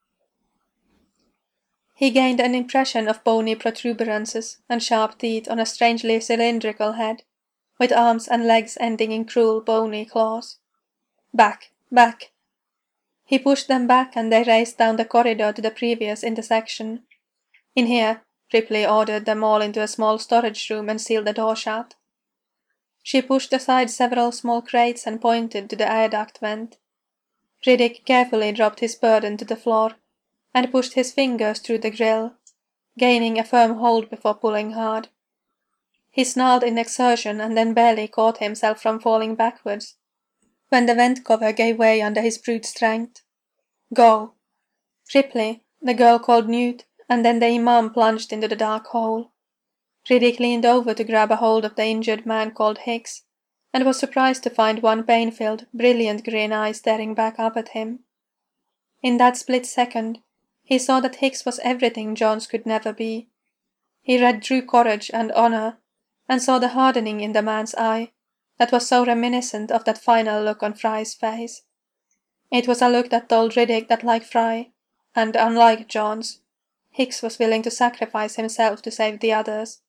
He gained an impression of bony protuberances and sharp teeth on a strangely cylindrical head, with arms and legs ending in cruel bony claws. Back, back! He pushed them back and they raced down the corridor to the previous intersection. "In here," Ripley ordered them all into a small storage room and sealed the door shut. She pushed aside several small crates and pointed to the air duct vent. Riddick carefully dropped his burden to the floor and pushed his fingers through the grill, gaining a firm hold before pulling hard. He snarled in exertion and then barely caught himself from falling backwards, when the vent cover gave way under his brute strength. "Go!" Ripley, the girl called Newt, and then the Imam plunged into the dark hole. Riddick leaned over to grab a hold of the injured man called Hicks, and was surprised to find one pain-filled, brilliant green eye staring back up at him. In that split second, he saw that Hicks was everything Jones could never be. He read true courage and honor, and saw the hardening in the man's eye that was so reminiscent of that final look on Fry's face. It was a look that told Riddick that, like Fry, and unlike Jones, Hicks was willing to sacrifice himself to save the others.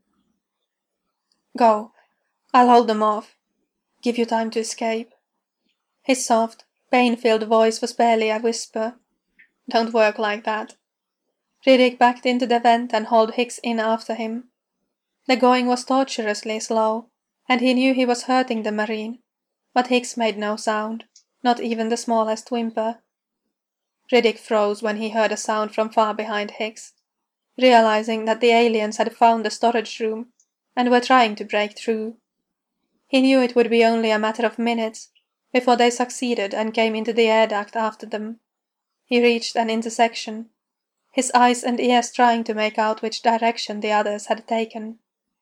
"Go. I'll hold them off. Give you time to escape." His soft, pain-filled voice was barely a whisper. "Don't work like that." Riddick backed into the vent and hauled Hicks in after him. The going was torturously slow, and he knew he was hurting the Marine, but Hicks made no sound, not even the smallest whimper. Riddick froze when he heard a sound from far behind Hicks, realizing that the aliens had found the storage room and were trying to break through. He knew it would be only a matter of minutes before they succeeded and came into the air duct after them. He reached an intersection, his eyes and ears trying to make out which direction the others had taken.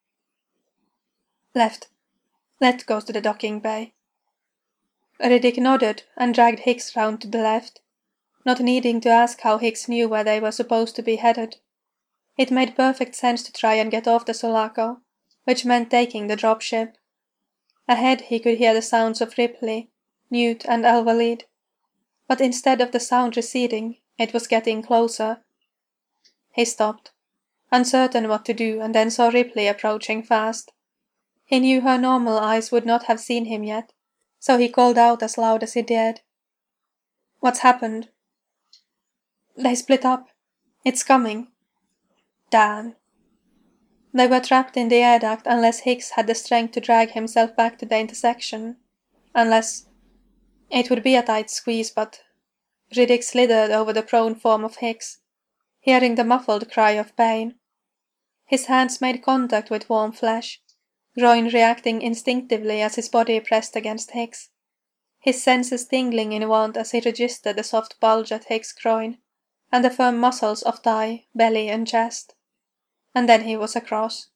"Left. That goes to the docking bay." Riddick nodded and dragged Hicks round to the left, not needing to ask how Hicks knew where they were supposed to be headed. It made perfect sense to try and get off the Sulaco, which meant taking the dropship. Ahead he could hear the sounds of Ripley, Newt and Al-Walid, but instead of the sound receding, it was getting closer. He stopped, uncertain what to do, and then saw Ripley approaching fast. He knew her normal eyes would not have seen him yet, so he called out as loud as he dared. "What's happened?" "They split up. It's coming." Damn. They were trapped in the air duct unless Hicks had the strength to drag himself back to the intersection. Unless... It would be a tight squeeze, but... Riddick slithered over the prone form of Hicks, hearing the muffled cry of pain. His hands made contact with warm flesh, groin reacting instinctively as his body pressed against Hicks, his senses tingling in want as he registered the soft bulge at Hicks' groin and the firm muscles of thigh, belly and chest. And then he was across.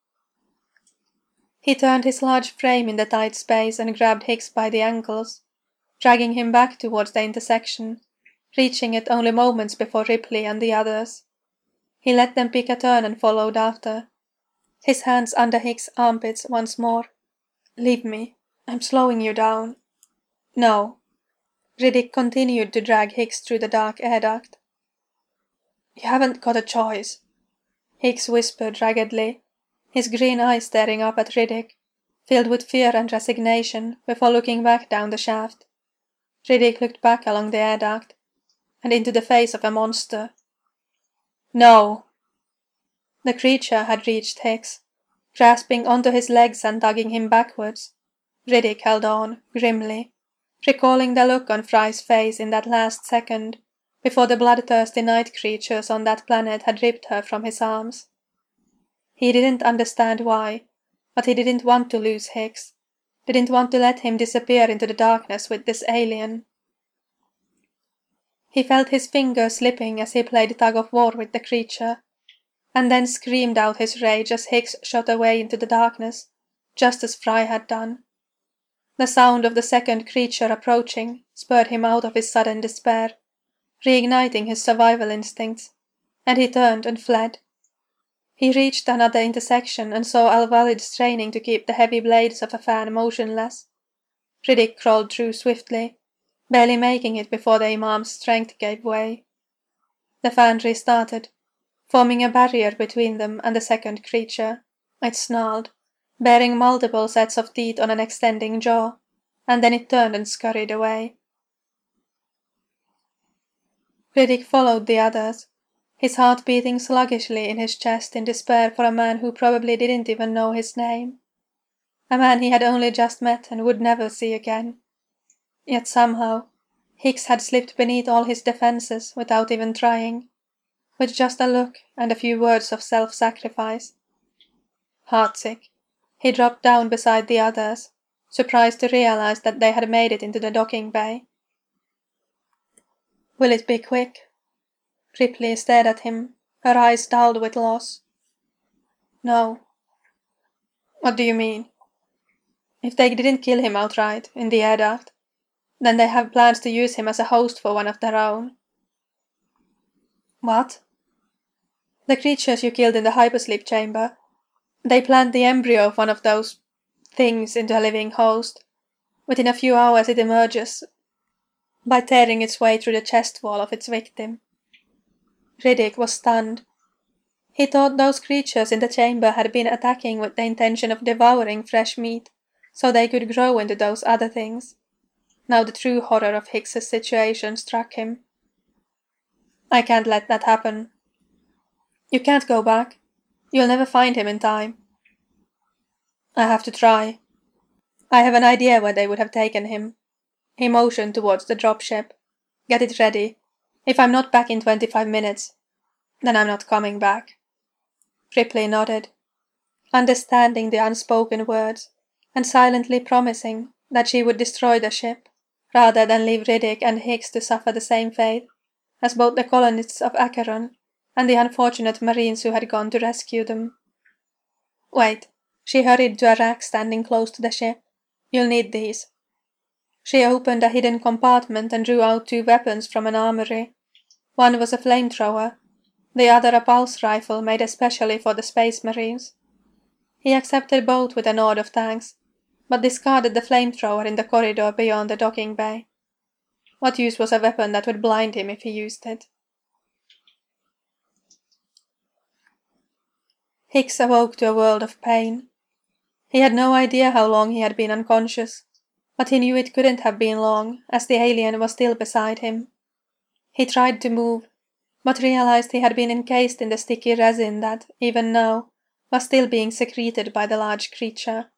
He turned his large frame in the tight space and grabbed Hicks by the ankles, dragging him back towards the intersection, reaching it only moments before Ripley and the others. He let them pick a turn and followed after, his hands under Hicks' armpits once more. "Leave me. I'm slowing you down." "No." Riddick continued to drag Hicks through the dark air duct. "You haven't got a choice," Hicks whispered raggedly, his green eyes staring up at Riddick, filled with fear and resignation, before looking back down the shaft. Riddick looked back along the air duct, and into the face of a monster. "No!" The creature had reached Hicks, grasping onto his legs and tugging him backwards. Riddick held on, grimly, recalling the look on Fry's face in that last second, before the bloodthirsty night creatures on that planet had ripped her from his arms. He didn't understand why, but he didn't want to lose Hicks, didn't want to let him disappear into the darkness with this alien. He felt his fingers slipping as he played tug-of-war with the creature, and then screamed out his rage as Hicks shot away into the darkness, just as Fry had done. The sound of the second creature approaching spurred him out of his sudden despair, reigniting his survival instincts, and he turned and fled. He reached another intersection and saw Al-Walid straining to keep the heavy blades of a fan motionless. Riddick crawled through swiftly, barely making it before the Imam's strength gave way. The fan restarted, forming a barrier between them and the second creature. It snarled, baring multiple sets of teeth on an extending jaw, and then it turned and scurried away. Riddick followed the others, his heart beating sluggishly in his chest in despair for a man who probably didn't even know his name. A man he had only just met and would never see again. Yet somehow, Hicks had slipped beneath all his defenses without even trying, with just a look and a few words of self-sacrifice. Heartsick, he dropped down beside the others, surprised to realize that they had made it into the docking bay. "Will it be quick?" Ripley stared at him, her eyes dulled with loss. "No." "What do you mean?" "If they didn't kill him outright, in the air duct, then they have plans to use him as a host for one of their own." "What?" "The creatures you killed in the hypersleep chamber. They plant the embryo of one of those things into a living host. Within a few hours it emerges by tearing its way through the chest wall of its victim." Riddick was stunned. He thought those creatures in the chamber had been attacking with the intention of devouring fresh meat, so they could grow into those other things. Now the true horror of Hicks's situation struck him. "I can't let that happen." "You can't go back. You'll never find him in time." "I have to try. I have an idea where they would have taken him." He motioned towards the dropship. "Get it ready. If I'm not back in twenty-five minutes, then I'm not coming back." Ripley nodded, understanding the unspoken words, and silently promising that she would destroy the ship, rather than leave Riddick and Hicks to suffer the same fate as both the colonists of Acheron and the unfortunate marines who had gone to rescue them. "Wait," she hurried to a rack standing close to the ship. "You'll need these." She opened a hidden compartment and drew out two weapons from an armory. One was a flamethrower, the other a pulse rifle made especially for the Space Marines. He accepted both with a nod of thanks, but discarded the flamethrower in the corridor beyond the docking bay. What use was a weapon that would blind him if he used it? Hicks awoke to a world of pain. He had no idea how long he had been unconscious, but he knew it couldn't have been long, as the alien was still beside him. He tried to move, but realized he had been encased in the sticky resin that, even now, was still being secreted by the large creature.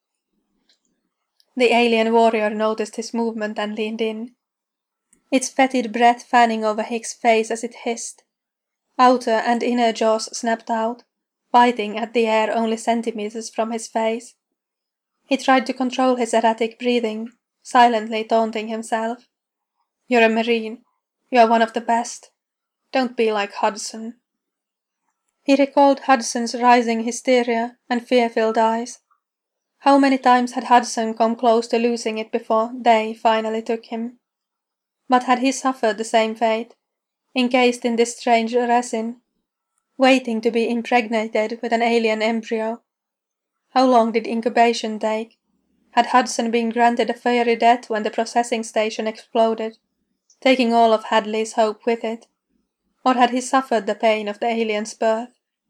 The alien warrior noticed his movement and leaned in, its fetid breath fanning over Hicks' face as it hissed. Outer and inner jaws snapped out, biting at the air only centimeters from his face. He tried to control his erratic breathing, silently taunting himself. "You're a Marine. You are one of the best. Don't be like Hudson." He recalled Hudson's rising hysteria and fear-filled eyes. How many times had Hudson come close to losing it before they finally took him? But had he suffered the same fate, encased in this strange resin, waiting to be impregnated with an alien embryo? How long did incubation take? Had Hudson been granted a fiery death when the processing station exploded, taking all of Hadley's hope with it? Or had he suffered the pain of the alien's birth?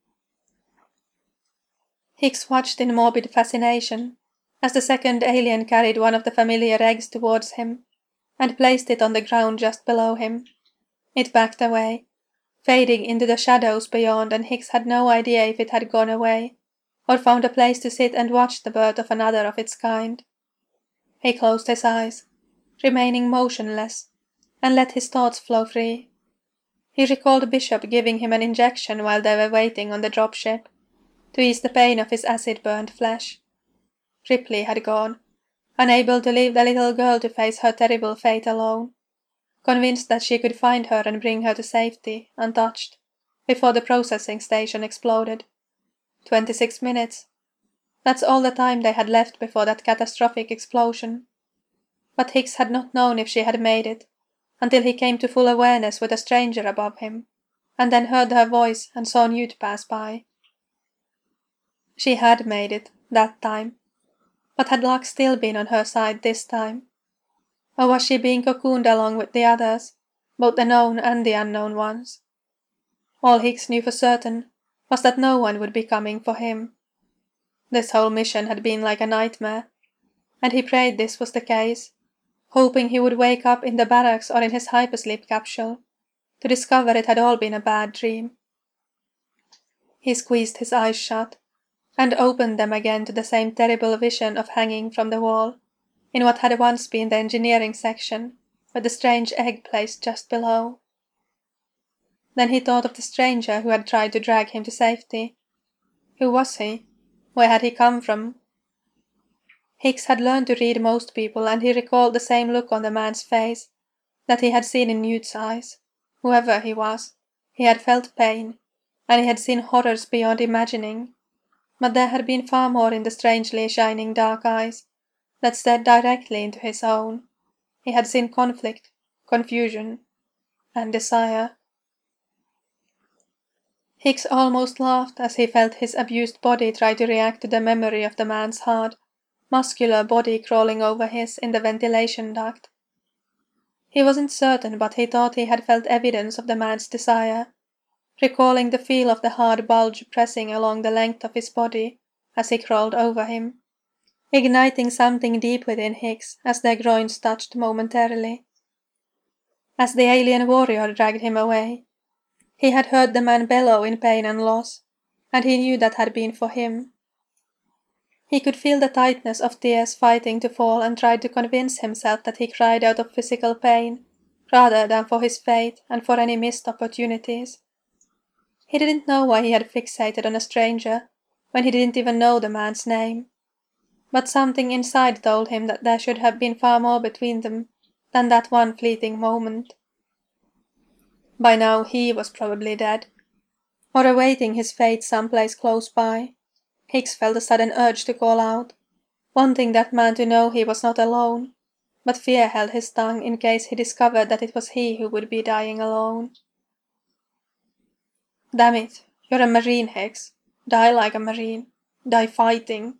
Hicks watched in morbid fascination as the second alien carried one of the familiar eggs towards him and placed it on the ground just below him. It backed away, fading into the shadows beyond, and Hicks had no idea if it had gone away or found a place to sit and watch the birth of another of its kind. He closed his eyes, remaining motionless, and let his thoughts flow free. He recalled Bishop giving him an injection while they were waiting on the dropship, to ease the pain of his acid-burned flesh. Ripley had gone, unable to leave the little girl to face her terrible fate alone, convinced that she could find her and bring her to safety, untouched, before the processing station exploded. Twenty-six minutes. That's all the time they had left before that catastrophic explosion. But Hicks had not known if she had made it, until he came to full awareness with a stranger above him, and then heard her voice and saw Newt pass by. She had made it, that time. But had luck still been on her side this time? Or was she being cocooned along with the others, both the known and the unknown ones? All Hicks knew for certain was that no one would be coming for him. This whole mission had been like a nightmare, and he prayed this was the case, hoping he would wake up in the barracks or in his hypersleep capsule, to discover it had all been a bad dream. He squeezed his eyes shut, and opened them again to the same terrible vision of hanging from the wall, in what had once been the engineering section, with the strange egg placed just below. Then he thought of the stranger who had tried to drag him to safety. Who was he? Where had he come from? Hicks had learned to read most people, and he recalled the same look on the man's face that he had seen in Newt's eyes. Whoever he was, he had felt pain, and he had seen horrors beyond imagining, but there had been far more in the strangely shining dark eyes that stared directly into his own. He had seen conflict, confusion, and desire. Hicks almost laughed as he felt his abused body try to react to the memory of the man's hard, muscular body crawling over his in the ventilation duct. He wasn't certain, but he thought he had felt evidence of the man's desire, recalling the feel of the hard bulge pressing along the length of his body as he crawled over him, igniting something deep within Hicks as their groins touched momentarily. As the alien warrior dragged him away, he had heard the man bellow in pain and loss, and he knew that had been for him. He could feel the tightness of tears fighting to fall and tried to convince himself that he cried out of physical pain, rather than for his fate and for any missed opportunities. He didn't know why he had fixated on a stranger, when he didn't even know the man's name. But something inside told him that there should have been far more between them than that one fleeting moment. By now he was probably dead, or awaiting his fate someplace close by. Hicks felt a sudden urge to call out, wanting that man to know he was not alone, but fear held his tongue in case he discovered that it was he who would be dying alone. Damn it, you're a Marine, Hicks. Die like a Marine. Die fighting.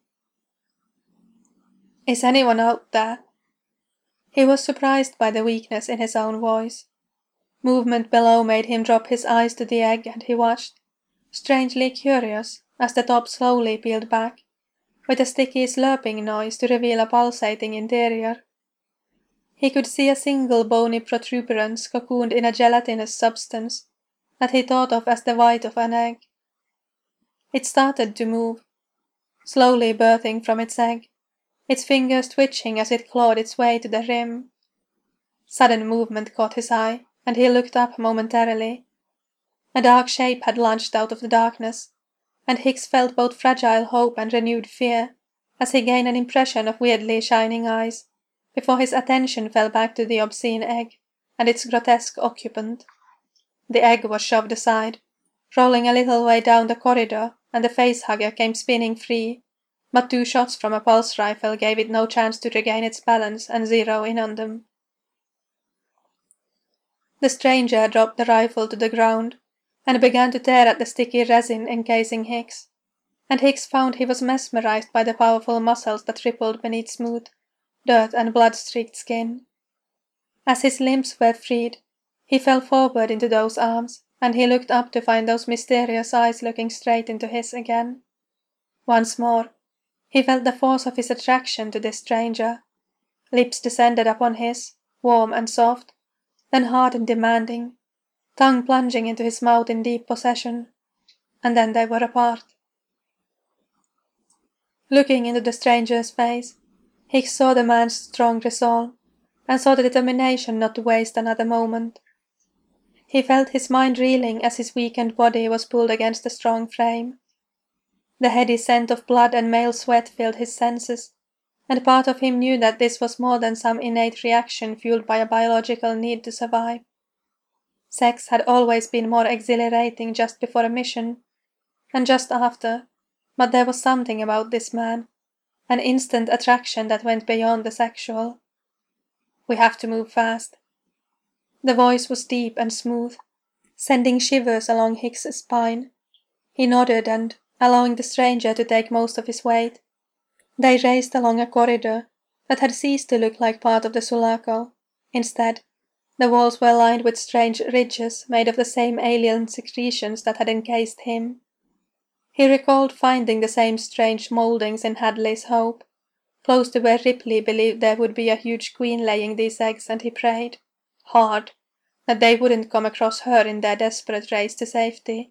Is anyone out there? He was surprised by the weakness in his own voice. Movement below made him drop his eyes to the egg, and he watched, strangely curious, as the top slowly peeled back, with a sticky slurping noise to reveal a pulsating interior. He could see a single bony protuberance cocooned in a gelatinous substance that he thought of as the white of an egg. It started to move, slowly birthing from its egg, its fingers twitching as it clawed its way to the rim. Sudden movement caught his eye, and he looked up momentarily. A dark shape had launched out of the darkness, and Hicks felt both fragile hope and renewed fear as he gained an impression of weirdly shining eyes, before his attention fell back to the obscene egg and its grotesque occupant. The egg was shoved aside, rolling a little way down the corridor, and the facehugger came spinning free, but two shots from a pulse rifle gave it no chance to regain its balance and zero in on them. The stranger dropped the rifle to the ground and began to tear at the sticky resin encasing Hicks, and Hicks found he was mesmerized by the powerful muscles that rippled beneath smooth, dirt and blood-streaked skin. As his limbs were freed, he fell forward into those arms, and he looked up to find those mysterious eyes looking straight into his again. Once more, he felt the force of his attraction to this stranger. Lips descended upon his, warm and soft, then hard and demanding, tongue plunging into his mouth in deep possession, and then they were apart. Looking into the stranger's face, Hicks saw the man's strong resolve, and saw the determination not to waste another moment. He felt his mind reeling as his weakened body was pulled against the strong frame. The heady scent of blood and male sweat filled his senses, and part of him knew that this was more than some innate reaction fueled by a biological need to survive. Sex had always been more exhilarating just before a mission, and just after, But there was something about this man, an instant attraction that went beyond the sexual. "We have to move fast." The voice was deep and smooth, sending shivers along Hicks's spine. He nodded and, allowing the stranger to take most of his weight, they raced along a corridor that had ceased to look like part of the Sulaco. Instead, the walls were lined with strange ridges made of the same alien secretions that had encased him. He recalled finding the same strange mouldings in Hadley's Hope, close to where Ripley believed there would be a huge queen laying these eggs, and he prayed, hard, that they wouldn't come across her in their desperate race to safety.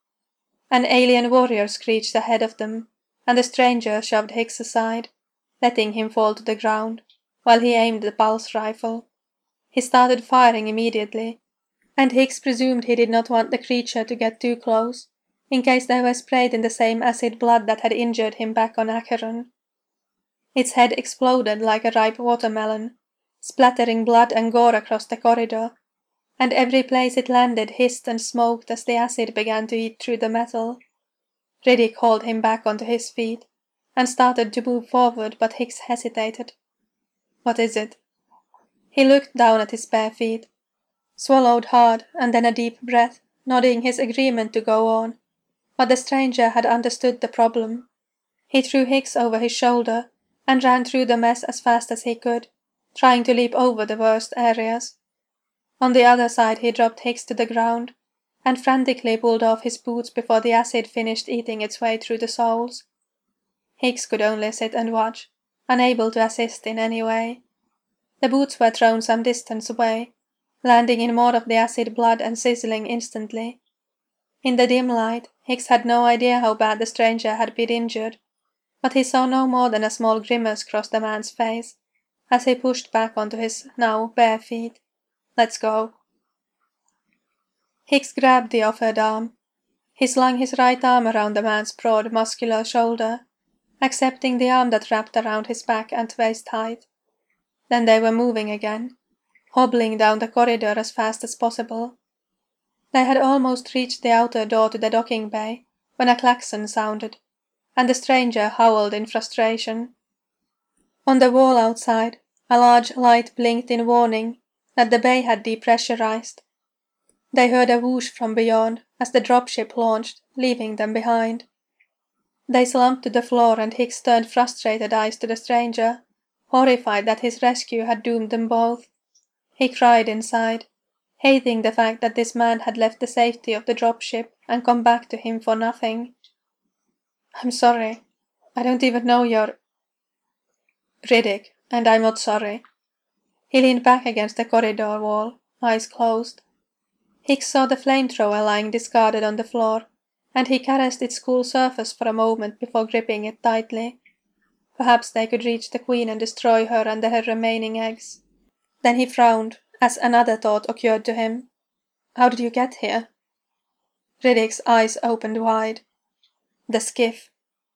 An alien warrior screeched ahead of them, and the stranger shoved Hicks aside, letting him fall to the ground, while he aimed the pulse rifle. He started firing immediately, and Hicks presumed he did not want the creature to get too close, in case they were sprayed in the same acid blood that had injured him back on Acheron. Its head exploded like a ripe watermelon, splattering blood and gore across the corridor, and every place it landed hissed and smoked as the acid began to eat through the metal. Riddick hauled him back onto his feet, and started to move forward, but Hicks hesitated. "What is it?" He looked down at his bare feet, swallowed hard, and then a deep breath, nodding his agreement to go on, but the stranger had understood the problem. He threw Hicks over his shoulder, and ran through the mess as fast as he could, trying to leap over the worst areas. On the other side he dropped Hicks to the ground, and frantically pulled off his boots before the acid finished eating its way through the soles. Hicks could only sit and watch, unable to assist in any way. The boots were thrown some distance away, landing in more of the acid blood and sizzling instantly. In the dim light, Hicks had no idea how bad the stranger had been injured, but he saw no more than a small grimace cross the man's face, as he pushed back onto his now bare feet. "Let's go." Hicks grabbed the offered arm. He slung his right arm around the man's broad, muscular shoulder, accepting the arm that wrapped around his back at waist height. Then they were moving again, hobbling down the corridor as fast as possible. They had almost reached the outer door to the docking bay when a klaxon sounded, and the stranger howled in frustration. On the wall outside, a large light blinked in warning that the bay had depressurized. They heard a whoosh from beyond as the dropship launched, leaving them behind. They slumped to the floor, and Hicks turned frustrated eyes to the stranger, horrified that his rescue had doomed them both. He cried inside, hating the fact that this man had left the safety of the dropship and come back to him for nothing. "I'm sorry. I don't even know you're—" "Riddick, and I'm not sorry." He leaned back against the corridor wall, eyes closed. Hicks saw the flamethrower lying discarded on the floor, and he caressed its cool surface for a moment before gripping it tightly. Perhaps they could reach the queen and destroy her and her remaining eggs. Then he frowned, as another thought occurred to him. "How did you get here?" Riddick's eyes opened wide. "The skiff."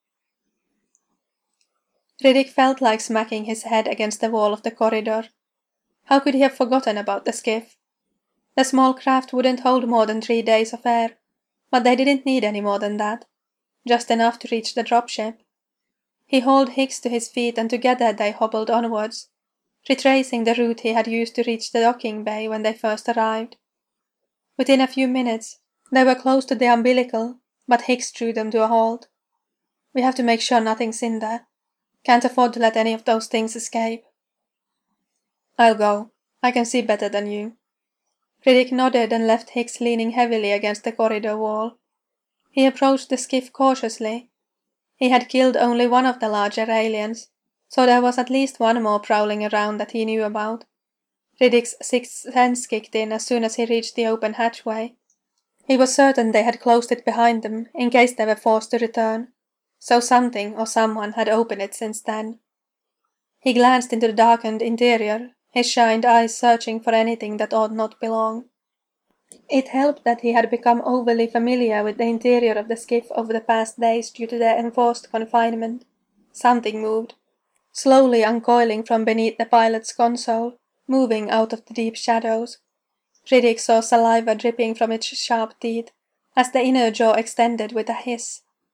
Riddick felt like smacking his head against the wall of the corridor. How could he have forgotten about the skiff? The small craft wouldn't hold more than three days of air, but they didn't need any more than that, just enough to reach the dropship. He hauled Hicks to his feet, and together they hobbled onwards, retracing the route he had used to reach the docking bay when they first arrived. Within a few minutes, they were close to the umbilical, but Hicks drew them to a halt. "We have to make sure nothing's in there. Can't afford to let any of those things escape." "I'll go. I can see better than you." Riddick nodded and left Hicks leaning heavily against the corridor wall. He approached the skiff cautiously. He had killed only one of the larger aliens, so there was at least one more prowling around that he knew about. Riddick's sixth sense kicked in as soon as he reached the open hatchway. He was certain they had closed it behind them in case they were forced to return, so something or someone had opened it since then. He glanced into the darkened interior, his shined eyes searching for anything that ought not belong. It helped that he had become overly familiar with the interior of the skiff over the past days due to their enforced confinement. Something moved, slowly uncoiling from beneath the pilot's console, moving out of the deep shadows. Riddick saw saliva dripping from its sharp teeth, as the inner jaw extended with a hiss.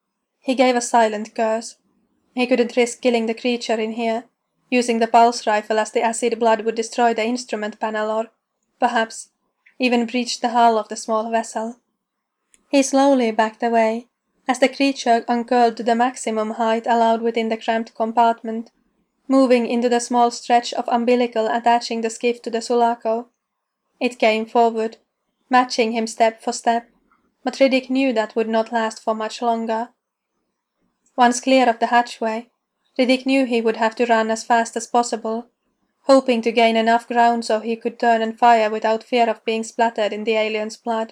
He gave a silent curse. He couldn't risk killing the creature in here, using the pulse rifle as the acid blood would destroy the instrument panel or, perhaps, even breach the hull of the small vessel. He slowly backed away, as the creature uncurled to the maximum height allowed within the cramped compartment, moving into the small stretch of umbilical attaching the skiff to the Sulaco. It came forward, matching him step for step, but Riddick knew that would not last for much longer. Once clear of the hatchway, Riddick knew he would have to run as fast as possible, hoping to gain enough ground so he could turn and fire without fear of being splattered in the alien's blood.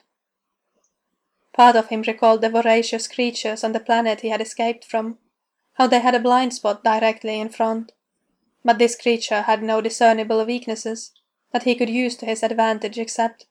Part of him recalled the voracious creatures on the planet he had escaped from, how they had a blind spot directly in front. But this creature had no discernible weaknesses that he could use to his advantage except.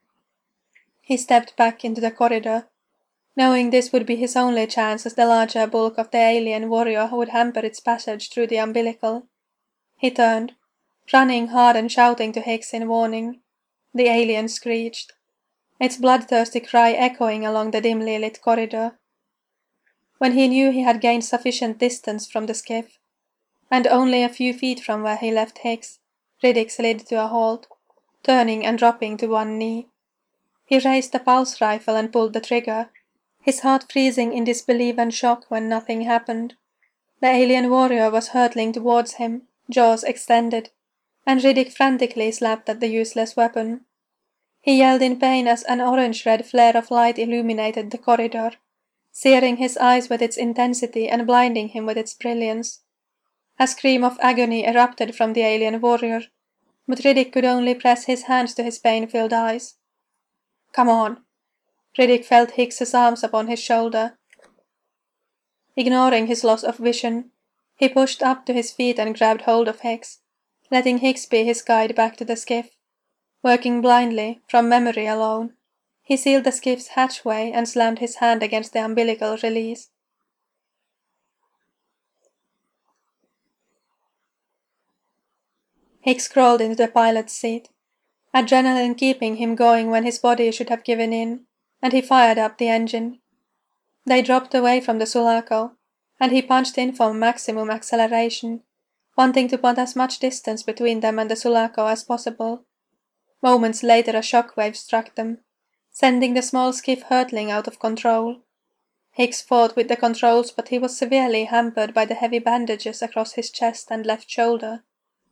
He stepped back into the corridor, knowing this would be his only chance as the larger bulk of the alien warrior would hamper its passage through the umbilical. He turned, running hard and shouting to Hicks in warning. The alien screeched, its bloodthirsty cry echoing along the dimly lit corridor. When he knew he had gained sufficient distance from the skiff, and only a few feet from where he left Hicks, Riddick slid to a halt, turning and dropping to one knee. He raised the pulse rifle and pulled the trigger, his heart freezing in disbelief and shock when nothing happened. The alien warrior was hurtling towards him, jaws extended, and Riddick frantically slapped at the useless weapon. He yelled in pain as an orange-red flare of light illuminated the corridor, searing his eyes with its intensity and blinding him with its brilliance. A scream of agony erupted from the alien warrior, but Riddick could only press his hands to his pain-filled eyes. "Come on!" Riddick felt Hicks's arms upon his shoulder. Ignoring his loss of vision, he pushed up to his feet and grabbed hold of Hicks, letting Hicks be his guide back to the skiff. Working blindly, from memory alone, he sealed the skiff's hatchway and slammed his hand against the umbilical release. Hicks crawled into the pilot's seat, adrenaline keeping him going when his body should have given in, and he fired up the engine. They dropped away from the Sulaco, and he punched in for maximum acceleration, wanting to put as much distance between them and the Sulaco as possible. Moments later a shockwave struck them, sending the small skiff hurtling out of control. Hicks fought with the controls, but he was severely hampered by the heavy bandages across his chest and left shoulder.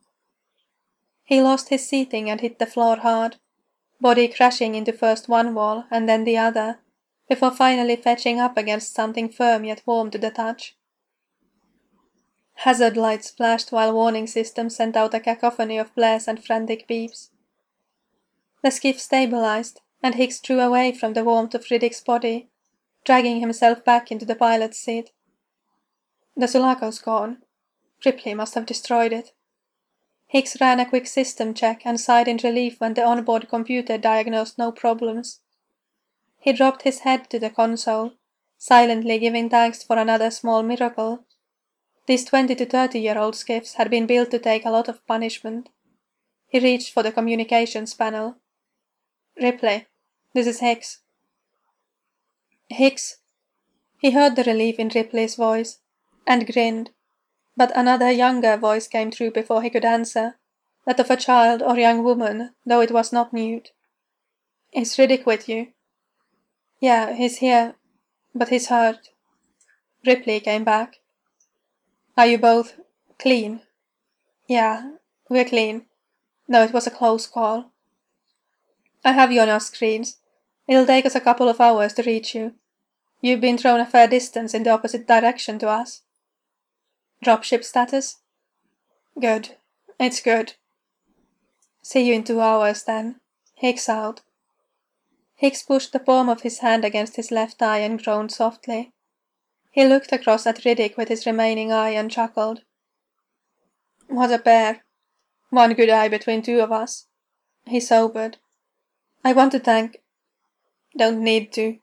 He lost his seating and hit the floor hard, body crashing into first one wall and then the other, before finally fetching up against something firm yet warm to the touch. Hazard lights flashed while warning systems sent out a cacophony of blares and frantic beeps. The skiff stabilized, and Hicks drew away from the warmth of Riddick's body, dragging himself back into the pilot's seat. The Sulaco's gone. Ripley must have destroyed it. Hicks ran a quick system check and sighed in relief when the onboard computer diagnosed no problems. He dropped his head to the console, silently giving thanks for another small miracle. These twenty to thirty-year-old skiffs had been built to take a lot of punishment. He reached for the communications panel. "Ripley, this is Hicks." "Hicks?" He heard the relief in Ripley's voice, and grinned, but another younger voice came through before he could answer, that of a child or young woman, though it was not Newt. "Is Riddick with you?" "Yeah, he's here, but he's hurt." Ripley came back. "Are you both clean?" "Yeah, we're clean, though it was a close call." "I have you on our screens. It'll take us a couple of hours to reach you. You've been thrown a fair distance in the opposite direction to us." "Dropship status?" "Good. It's good." "See you in two hours, then. Hicks out." Hicks pushed the palm of his hand against his left eye and groaned softly. He looked across at Riddick with his remaining eye and chuckled. "What a pair. One good eye between two of us." He sobered. "I want to thank—" "Don't need to."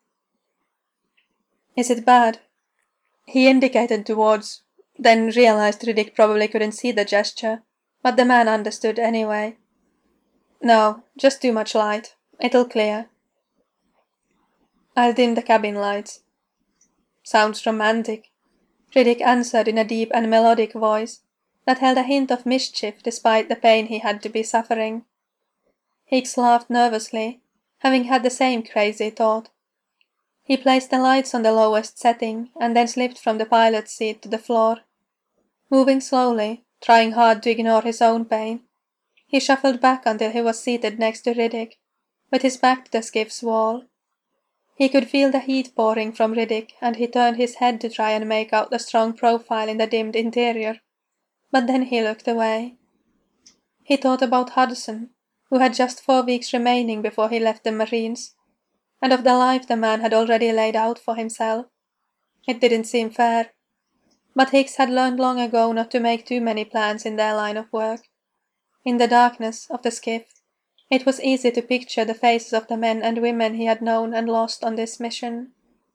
"Is it bad?" He indicated towards, then realized Riddick probably couldn't see the gesture, but the man understood anyway. "No, just too much light. It'll clear." "I'll dim the cabin lights." Sounds romantic, Riddick answered in a deep and melodic voice that held a hint of mischief despite the pain he had to be suffering. Hicks laughed nervously, having had the same crazy thought. He placed the lights on the lowest setting and then slipped from the pilot's seat to the floor. Moving slowly, trying hard to ignore his own pain, he shuffled back until he was seated next to Riddick, with his back to the skiff's wall. He could feel the heat pouring from Riddick, and he turned his head to try and make out the strong profile in the dimmed interior, but then he looked away. He thought about Hudson, who had just four weeks remaining before he left the Marines, and of the life the man had already laid out for himself. It didn't seem fair, but Hicks had learned long ago not to make too many plans in their line of work. In the darkness of the skiff, it was easy to picture the faces of the men and women he had known and lost on this mission.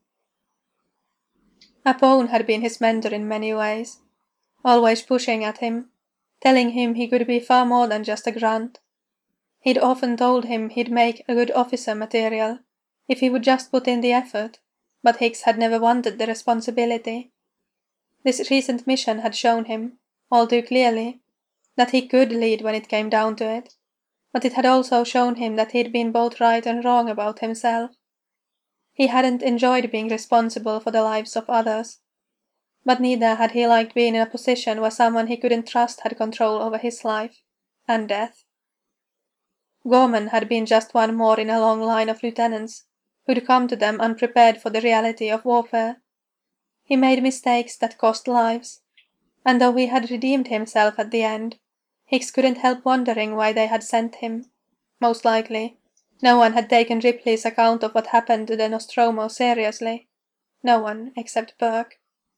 Apone had been his mentor in many ways, always pushing at him, telling him he could be far more than just a grunt. He'd often told him he'd make a good officer material, if he would just put in the effort, but Hicks had never wanted the responsibility. This recent mission had shown him, all too clearly, that he could lead when it came down to it, but it had also shown him that he'd been both right and wrong about himself. He hadn't enjoyed being responsible for the lives of others, but neither had he liked being in a position where someone he couldn't trust had control over his life and death. Gorman had been just one more in a long line of lieutenants who'd come to them unprepared for the reality of warfare. He made mistakes that cost lives, and though he had redeemed himself at the end, Hicks couldn't help wondering why they had sent him. Most likely, no one had taken Ripley's account of what happened to the Nostromo seriously. No one except Burke.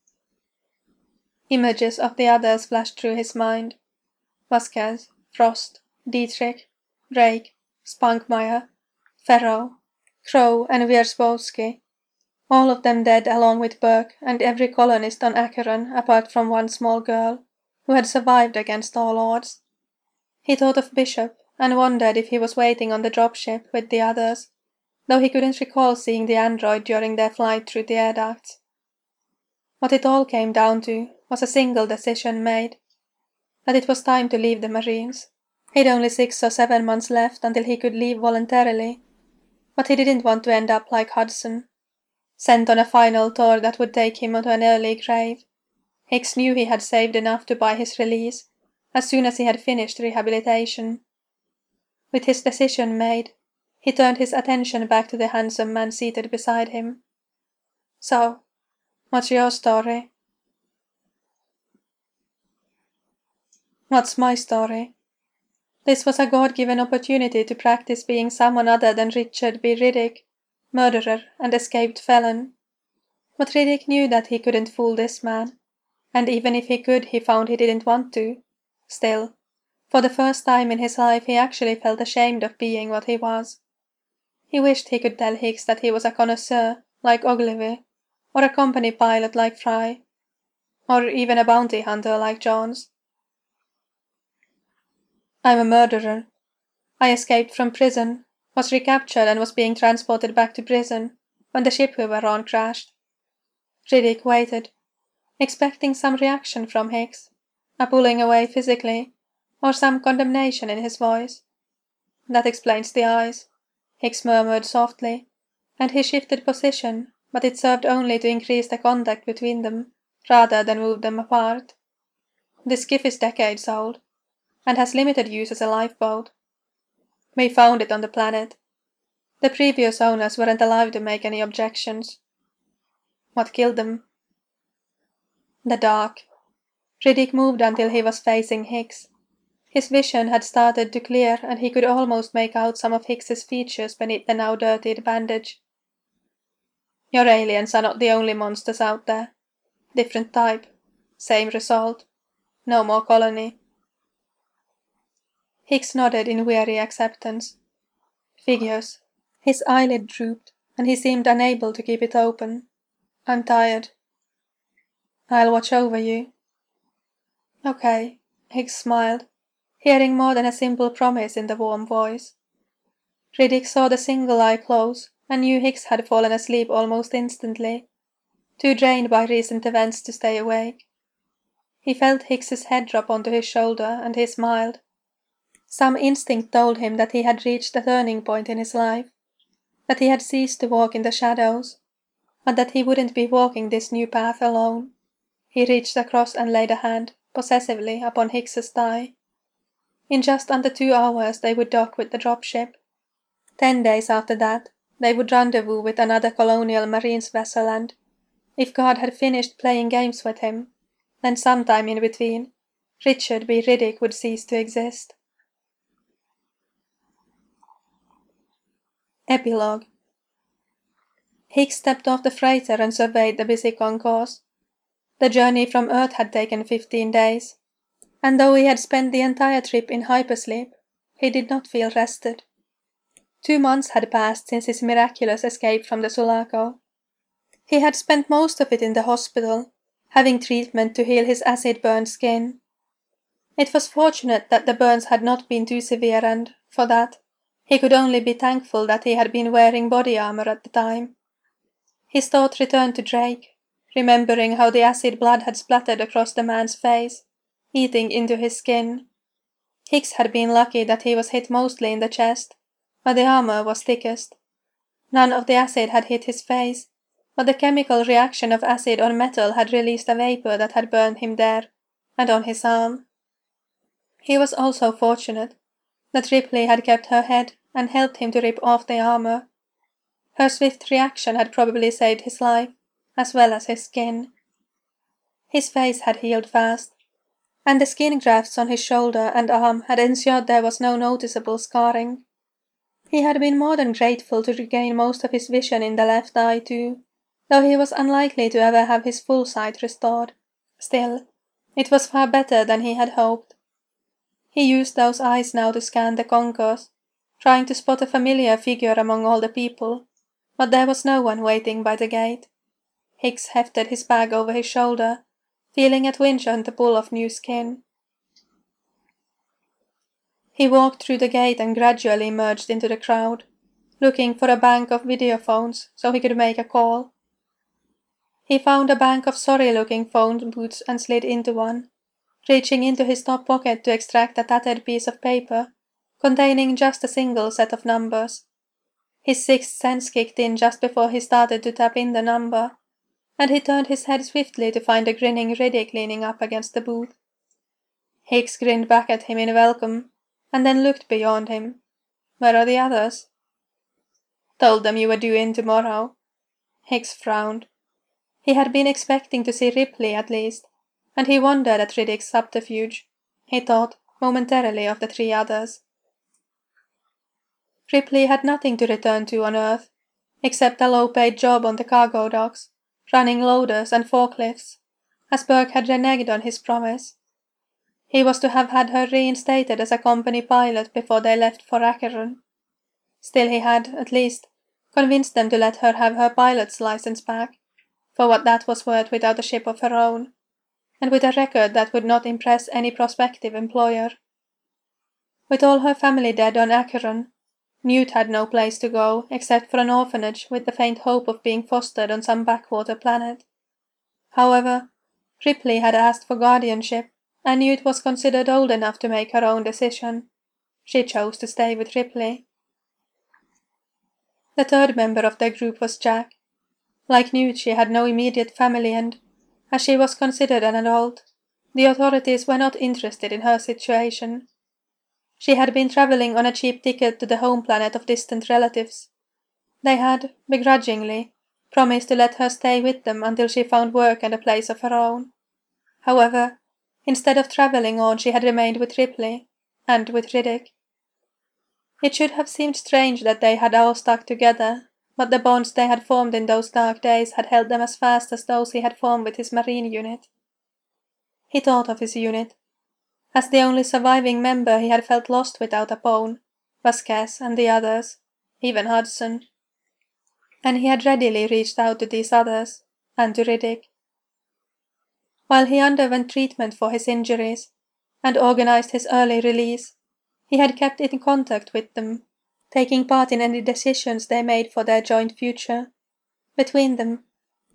Images of the others flashed through his mind. Vasquez, Frost, Dietrich, Drake, Spunkmeyer, Ferro, Crow and Wierzbowski, all of them dead along with Burke and every colonist on Acheron apart from one small girl, who had survived against all odds. He thought of Bishop and wondered if he was waiting on the dropship with the others, though he couldn't recall seeing the android during their flight through the air ducts. What it all came down to was a single decision made, that it was time to leave the Marines. He'd only six or seven months left until he could leave voluntarily, but he didn't want to end up like Hudson, sent on a final tour that would take him to an early grave. Hicks knew he had saved enough to buy his release as soon as he had finished rehabilitation. With his decision made, he turned his attention back to the handsome man seated beside him. So, what's your story? What's my story? This was a God-given opportunity to practice being someone other than Richard B. Riddick, murderer and escaped felon. But Riddick knew that he couldn't fool this man, and even if he could, he found he didn't want to. Still, for the first time in his life he actually felt ashamed of being what he was. He wished he could tell Hicks that he was a connoisseur, like Ogilvy, or a company pilot like Fry, or even a bounty hunter like Jones. I'm a murderer. I escaped from prison, was recaptured and was being transported back to prison when the ship we were on crashed. Riddick waited, expecting some reaction from Hicks, a pulling away physically, or some condemnation in his voice. That explains the eyes, Hicks murmured softly, and he shifted position, but it served only to increase the contact between them, rather than move them apart. This skiff is decades old, and has limited use as a lifeboat. We found it on the planet. The previous owners weren't allowed to make any objections. What killed them? The dark. Riddick moved until he was facing Hicks. His vision had started to clear and he could almost make out some of Hicks's features beneath the now dirtied bandage. Your aliens are not the only monsters out there. Different type. Same result. No more colony. Hicks nodded in weary acceptance. Figures. His eyelid drooped, and he seemed unable to keep it open. I'm tired. I'll watch over you. Okay, Hicks smiled, hearing more than a simple promise in the warm voice. Riddick saw the single eye close and knew Hicks had fallen asleep almost instantly. too drained by recent events to stay awake. He felt Hicks's head drop onto his shoulder, and he smiled. Some instinct told him that he had reached a turning point in his life, that he had ceased to walk in the shadows, but that he wouldn't be walking this new path alone. He reached across and laid a hand, possessively, upon Hicks's thigh. In just under two hours they would dock with the dropship. Ten days after that, they would rendezvous with another colonial marines vessel and, if God had finished playing games with him, then sometime in between, Richard B. Riddick would cease to exist. Epilogue. Hicks stepped off the freighter and surveyed the busy concourse. The journey from Earth had taken fifteen days, and though he had spent the entire trip in hypersleep, he did not feel rested. Two months had passed since his miraculous escape from the Sulaco. He had spent most of it in the hospital, having treatment to heal his acid-burned skin. It was fortunate that the burns had not been too severe and, for that, he could only be thankful that he had been wearing body armor at the time. His thought returned to Drake, remembering how the acid blood had splattered across the man's face, eating into his skin. Hicks had been lucky that he was hit mostly in the chest, but the armor was thickest. None of the acid had hit his face, but the chemical reaction of acid on metal had released a vapor that had burned him there, and on his arm. He was also fortunate that Ripley had kept her head and helped him to rip off the armor. Her swift reaction had probably saved his life, as well as his skin. His face had healed fast, and the skin grafts on his shoulder and arm had ensured there was no noticeable scarring. He had been more than grateful to regain most of his vision in the left eye too, though he was unlikely to ever have his full sight restored. Still, it was far better than he had hoped. He used those eyes now to scan the concourse, trying to spot a familiar figure among all the people, but there was no one waiting by the gate. Hicks hefted his bag over his shoulder, feeling a twinge on the pull of new skin. He walked through the gate and gradually emerged into the crowd, looking for a bank of videophones so he could make a call. He found a bank of sorry-looking phone booths and slid into one, reaching into his top pocket to extract a tattered piece of paper, containing just a single set of numbers. His sixth sense kicked in just before he started to tap in the number, and he turned his head swiftly to find a grinning Riddick leaning up against the booth. Hicks grinned back at him in welcome, and then looked beyond him. Where are the others? Told them you were due in tomorrow. Hicks frowned. He had been expecting to see Ripley at least, and he wondered at Riddick's subterfuge. He thought momentarily of the three others. Ripley had nothing to return to on Earth, except a low-paid job on the cargo docks, running loaders and forklifts, as Burke had reneged on his promise. He was to have had her reinstated as a company pilot before they left for Acheron. Still he had, at least, convinced them to let her have her pilot's license back, for what that was worth without a ship of her own, and with a record that would not impress any prospective employer. With all her family dead on Acheron, Newt had no place to go except for an orphanage with the faint hope of being fostered on some backwater planet. However, Ripley had asked for guardianship, and Newt was considered old enough to make her own decision. She chose to stay with Ripley. The third member of their group was Jack. Like Newt, she had no immediate family and, as she was considered an adult, the authorities were not interested in her situation. She had been travelling on a cheap ticket to the home planet of distant relatives. They had, begrudgingly, promised to let her stay with them until she found work and a place of her own. However, instead of travelling on, she had remained with Ripley, and with Riddick. It should have seemed strange that they had all stuck together, but the bonds they had formed in those dark days had held them as fast as those he had formed with his marine unit. He thought of his unit. As the only surviving member he had felt lost without a bone, Vasquez and the others, even Hudson. And he had readily reached out to these others, and to Riddick. While he underwent treatment for his injuries, and organized his early release, he had kept in contact with them, taking part in any decisions they made for their joint future. Between them,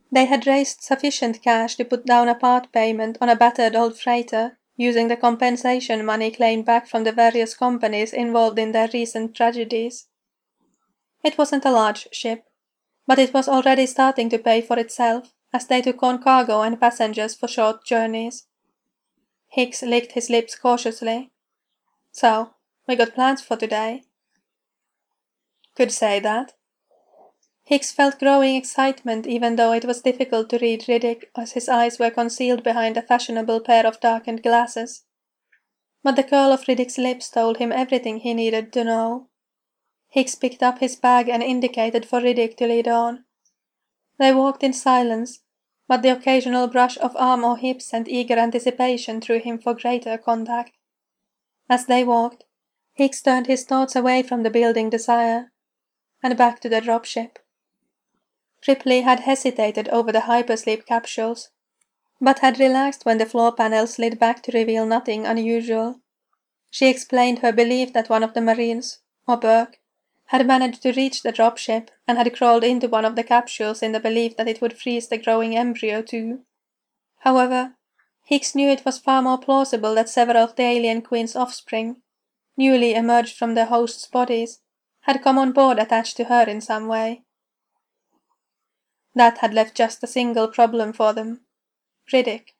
They had raised sufficient cash to put down a part payment on a battered old freighter, using the compensation money claimed back from the various companies involved in their recent tragedies. It wasn't a large ship, but it was already starting to pay for itself, as they took on cargo and passengers for short journeys. Hicks licked his lips cautiously. So, we got plans for today? Could say that. Hicks felt growing excitement even though it was difficult to read Riddick as his eyes were concealed behind a fashionable pair of darkened glasses. But the curl of Riddick's lips told him everything he needed to know. Hicks picked up his bag and indicated for Riddick to lead on. They walked in silence, but the occasional brush of arm or hip sent eager anticipation through him for greater contact. As they walked, Hicks turned his thoughts away from the building Desire, and back to the dropship. Ripley had hesitated over the hypersleep capsules, but had relaxed when the floor panel slid back to reveal nothing unusual. She explained her belief that one of the Marines, or Burke, had managed to reach the dropship and had crawled into one of the capsules in the belief that it would freeze the growing embryo too. However, Hicks knew it was far more plausible that several of the alien queen's offspring, newly emerged from their hosts' bodies, had come on board attached to her in some way. That had left just a single problem for them: Riddick.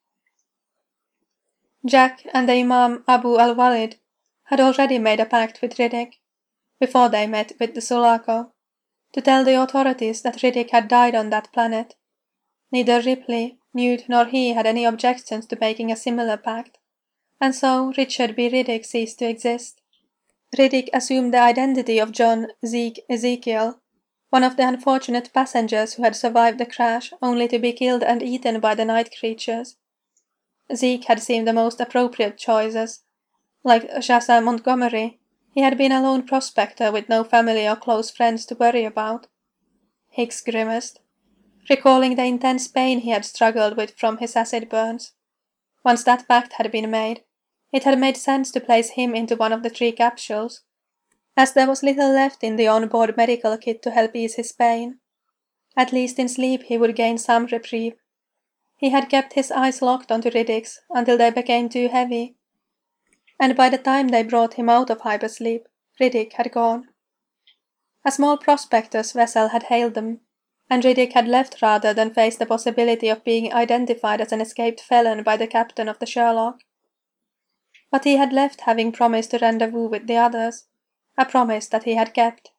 Jack and the Imam Abu al-Walid had already made a pact with Riddick, before they met with the Sulaco, to tell the authorities that Riddick had died on that planet. Neither Ripley, Newt nor he had any objections to making a similar pact, and so Richard B. Riddick ceased to exist. Riddick assumed the identity of John Zeke Ezekiel, one of the unfortunate passengers who had survived the crash only to be killed and eaten by the night creatures. Zeke had seemed the most appropriate choices. Like Shasta Montgomery, he had been a lone prospector with no family or close friends to worry about. Hicks grimaced, recalling the intense pain he had struggled with from his acid burns. Once that pact had been made, it had made sense to place him into one of the three capsules, as there was little left in the on-board medical kit to help ease his pain. At least in sleep he would gain some reprieve. He had kept his eyes locked onto Riddick's until they became too heavy, and by the time they brought him out of hypersleep, Riddick had gone. A small prospector's vessel had hailed them, and Riddick had left rather than face the possibility of being identified as an escaped felon by the captain of the Sherlock. But he had left having promised to rendezvous with the others, a promise that he had kept.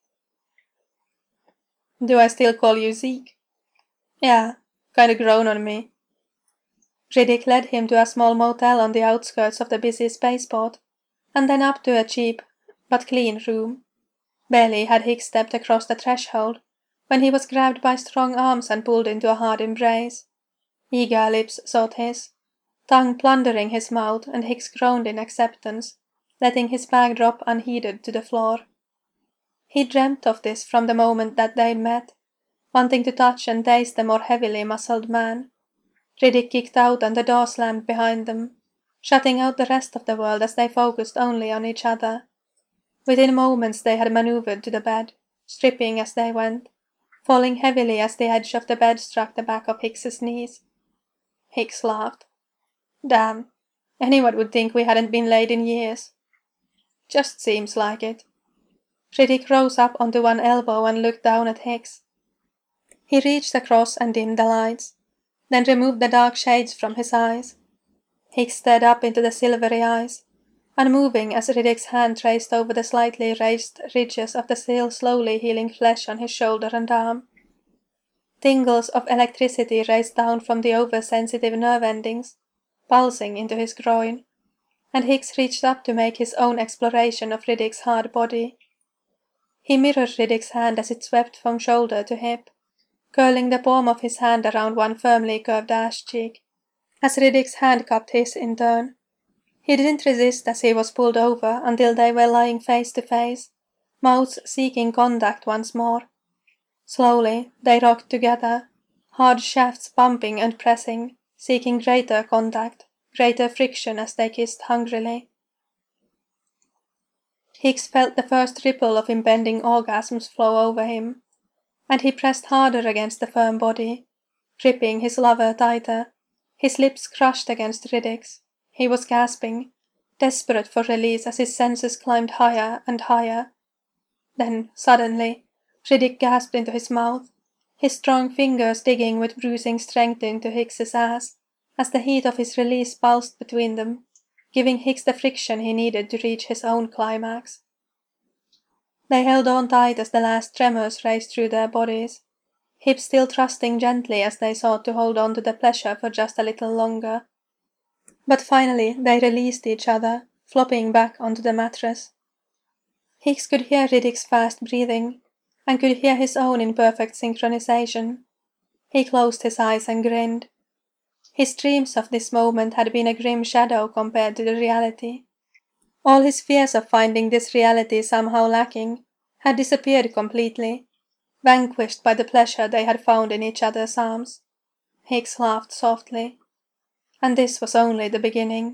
"Do I still call you Zeke?" "Yeah, kinda grown on me." Riddick led him to a small motel on the outskirts of the busy spaceport, and then up to a cheap, but clean room. Barely had Hicks stepped across the threshold, when he was grabbed by strong arms and pulled into a hard embrace. Eager lips sought his, tongue plundering his mouth, and Hicks groaned in acceptance, letting his bag drop unheeded to the floor. He dreamt of this from the moment that they'd met, wanting to touch and taste the more heavily muscled man. Riddick kicked out and the door slammed behind them, shutting out the rest of the world as they focused only on each other. Within moments they had maneuvered to the bed, stripping as they went, falling heavily as the edge of the bed struck the back of Hicks's knees. Hicks laughed. "Damn, anyone would think we hadn't been laid in years." "Just seems like it." Riddick rose up onto one elbow and looked down at Hicks. He reached across and dimmed the lights, then removed the dark shades from his eyes. Hicks stared up into the silvery eyes, unmoving as Riddick's hand traced over the slightly raised ridges of the still slowly healing flesh on his shoulder and arm. Tingles of electricity raced down from the oversensitive nerve endings, pulsing into his groin, and Hicks reached up to make his own exploration of Riddick's hard body. He mirrored Riddick's hand as it swept from shoulder to hip, curling the palm of his hand around one firmly curved ash cheek, as Riddick's hand cupped his in turn. He didn't resist as he was pulled over until they were lying face to face, mouths seeking contact once more. Slowly, they rocked together, hard shafts bumping and pressing, seeking greater contact, greater friction as they kissed hungrily. Hicks felt the first ripple of impending orgasms flow over him, and he pressed harder against the firm body, gripping his lover tighter, his lips crushed against Riddick's. He was gasping, desperate for release as his senses climbed higher and higher. Then, suddenly, Riddick gasped into his mouth, his strong fingers digging with bruising strength into Hicks's ass, as the heat of his release pulsed between them, giving Hicks the friction he needed to reach his own climax. They held on tight as the last tremors raced through their bodies, hips still thrusting gently as they sought to hold on to the pleasure for just a little longer. But finally they released each other, flopping back onto the mattress. Hicks could hear Riddick's fast breathing, and could hear his own in perfect synchronization. He closed his eyes and grinned. His dreams of this moment had been a grim shadow compared to the reality. All his fears of finding this reality somehow lacking had disappeared completely, vanquished by the pleasure they had found in each other's arms. Hicks laughed softly. And this was only the beginning.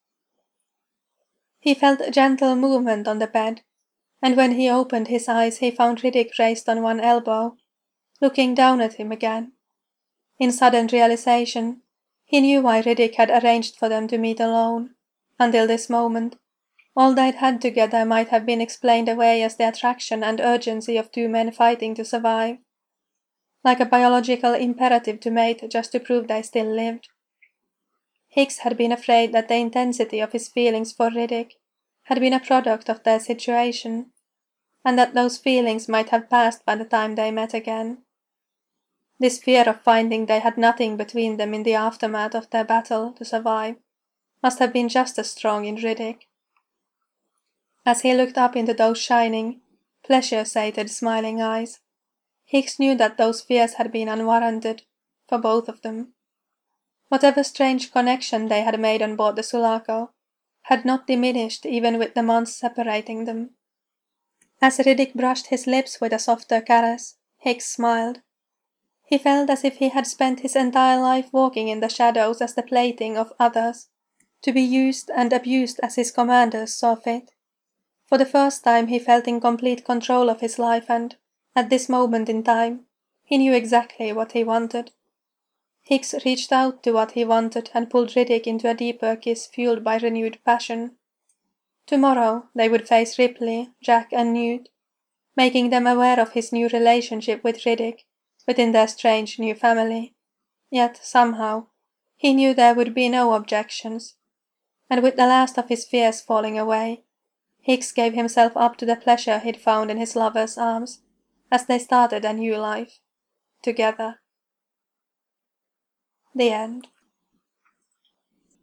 He felt a gentle movement on the bed, and when he opened his eyes he found Riddick raised on one elbow, looking down at him again. In sudden realization, he knew why Riddick had arranged for them to meet alone. Until this moment, all they'd had together might have been explained away as the attraction and urgency of two men fighting to survive, like a biological imperative to mate just to prove they still lived. Hicks had been afraid that the intensity of his feelings for Riddick had been a product of their situation, and that those feelings might have passed by the time they met again. This fear of finding they had nothing between them in the aftermath of their battle to survive must have been just as strong in Riddick. As he looked up into those shining, pleasure-sated, smiling eyes, Hicks knew that those fears had been unwarranted, for both of them. Whatever strange connection they had made on board the Sulaco had not diminished even with the months separating them. As Riddick brushed his lips with a softer caress, Hicks smiled. He felt as if he had spent his entire life walking in the shadows as the plaything of others, to be used and abused as his commanders saw fit. For the first time he felt in complete control of his life and, at this moment in time, he knew exactly what he wanted. Hicks reached out to what he wanted and pulled Riddick into a deeper kiss fueled by renewed passion. Tomorrow they would face Ripley, Jack and Newt, making them aware of his new relationship with Riddick within their strange new family. Yet, somehow, he knew there would be no objections, and with the last of his fears falling away, Hicks gave himself up to the pleasure he'd found in his lover's arms as they started a new life, together. The end.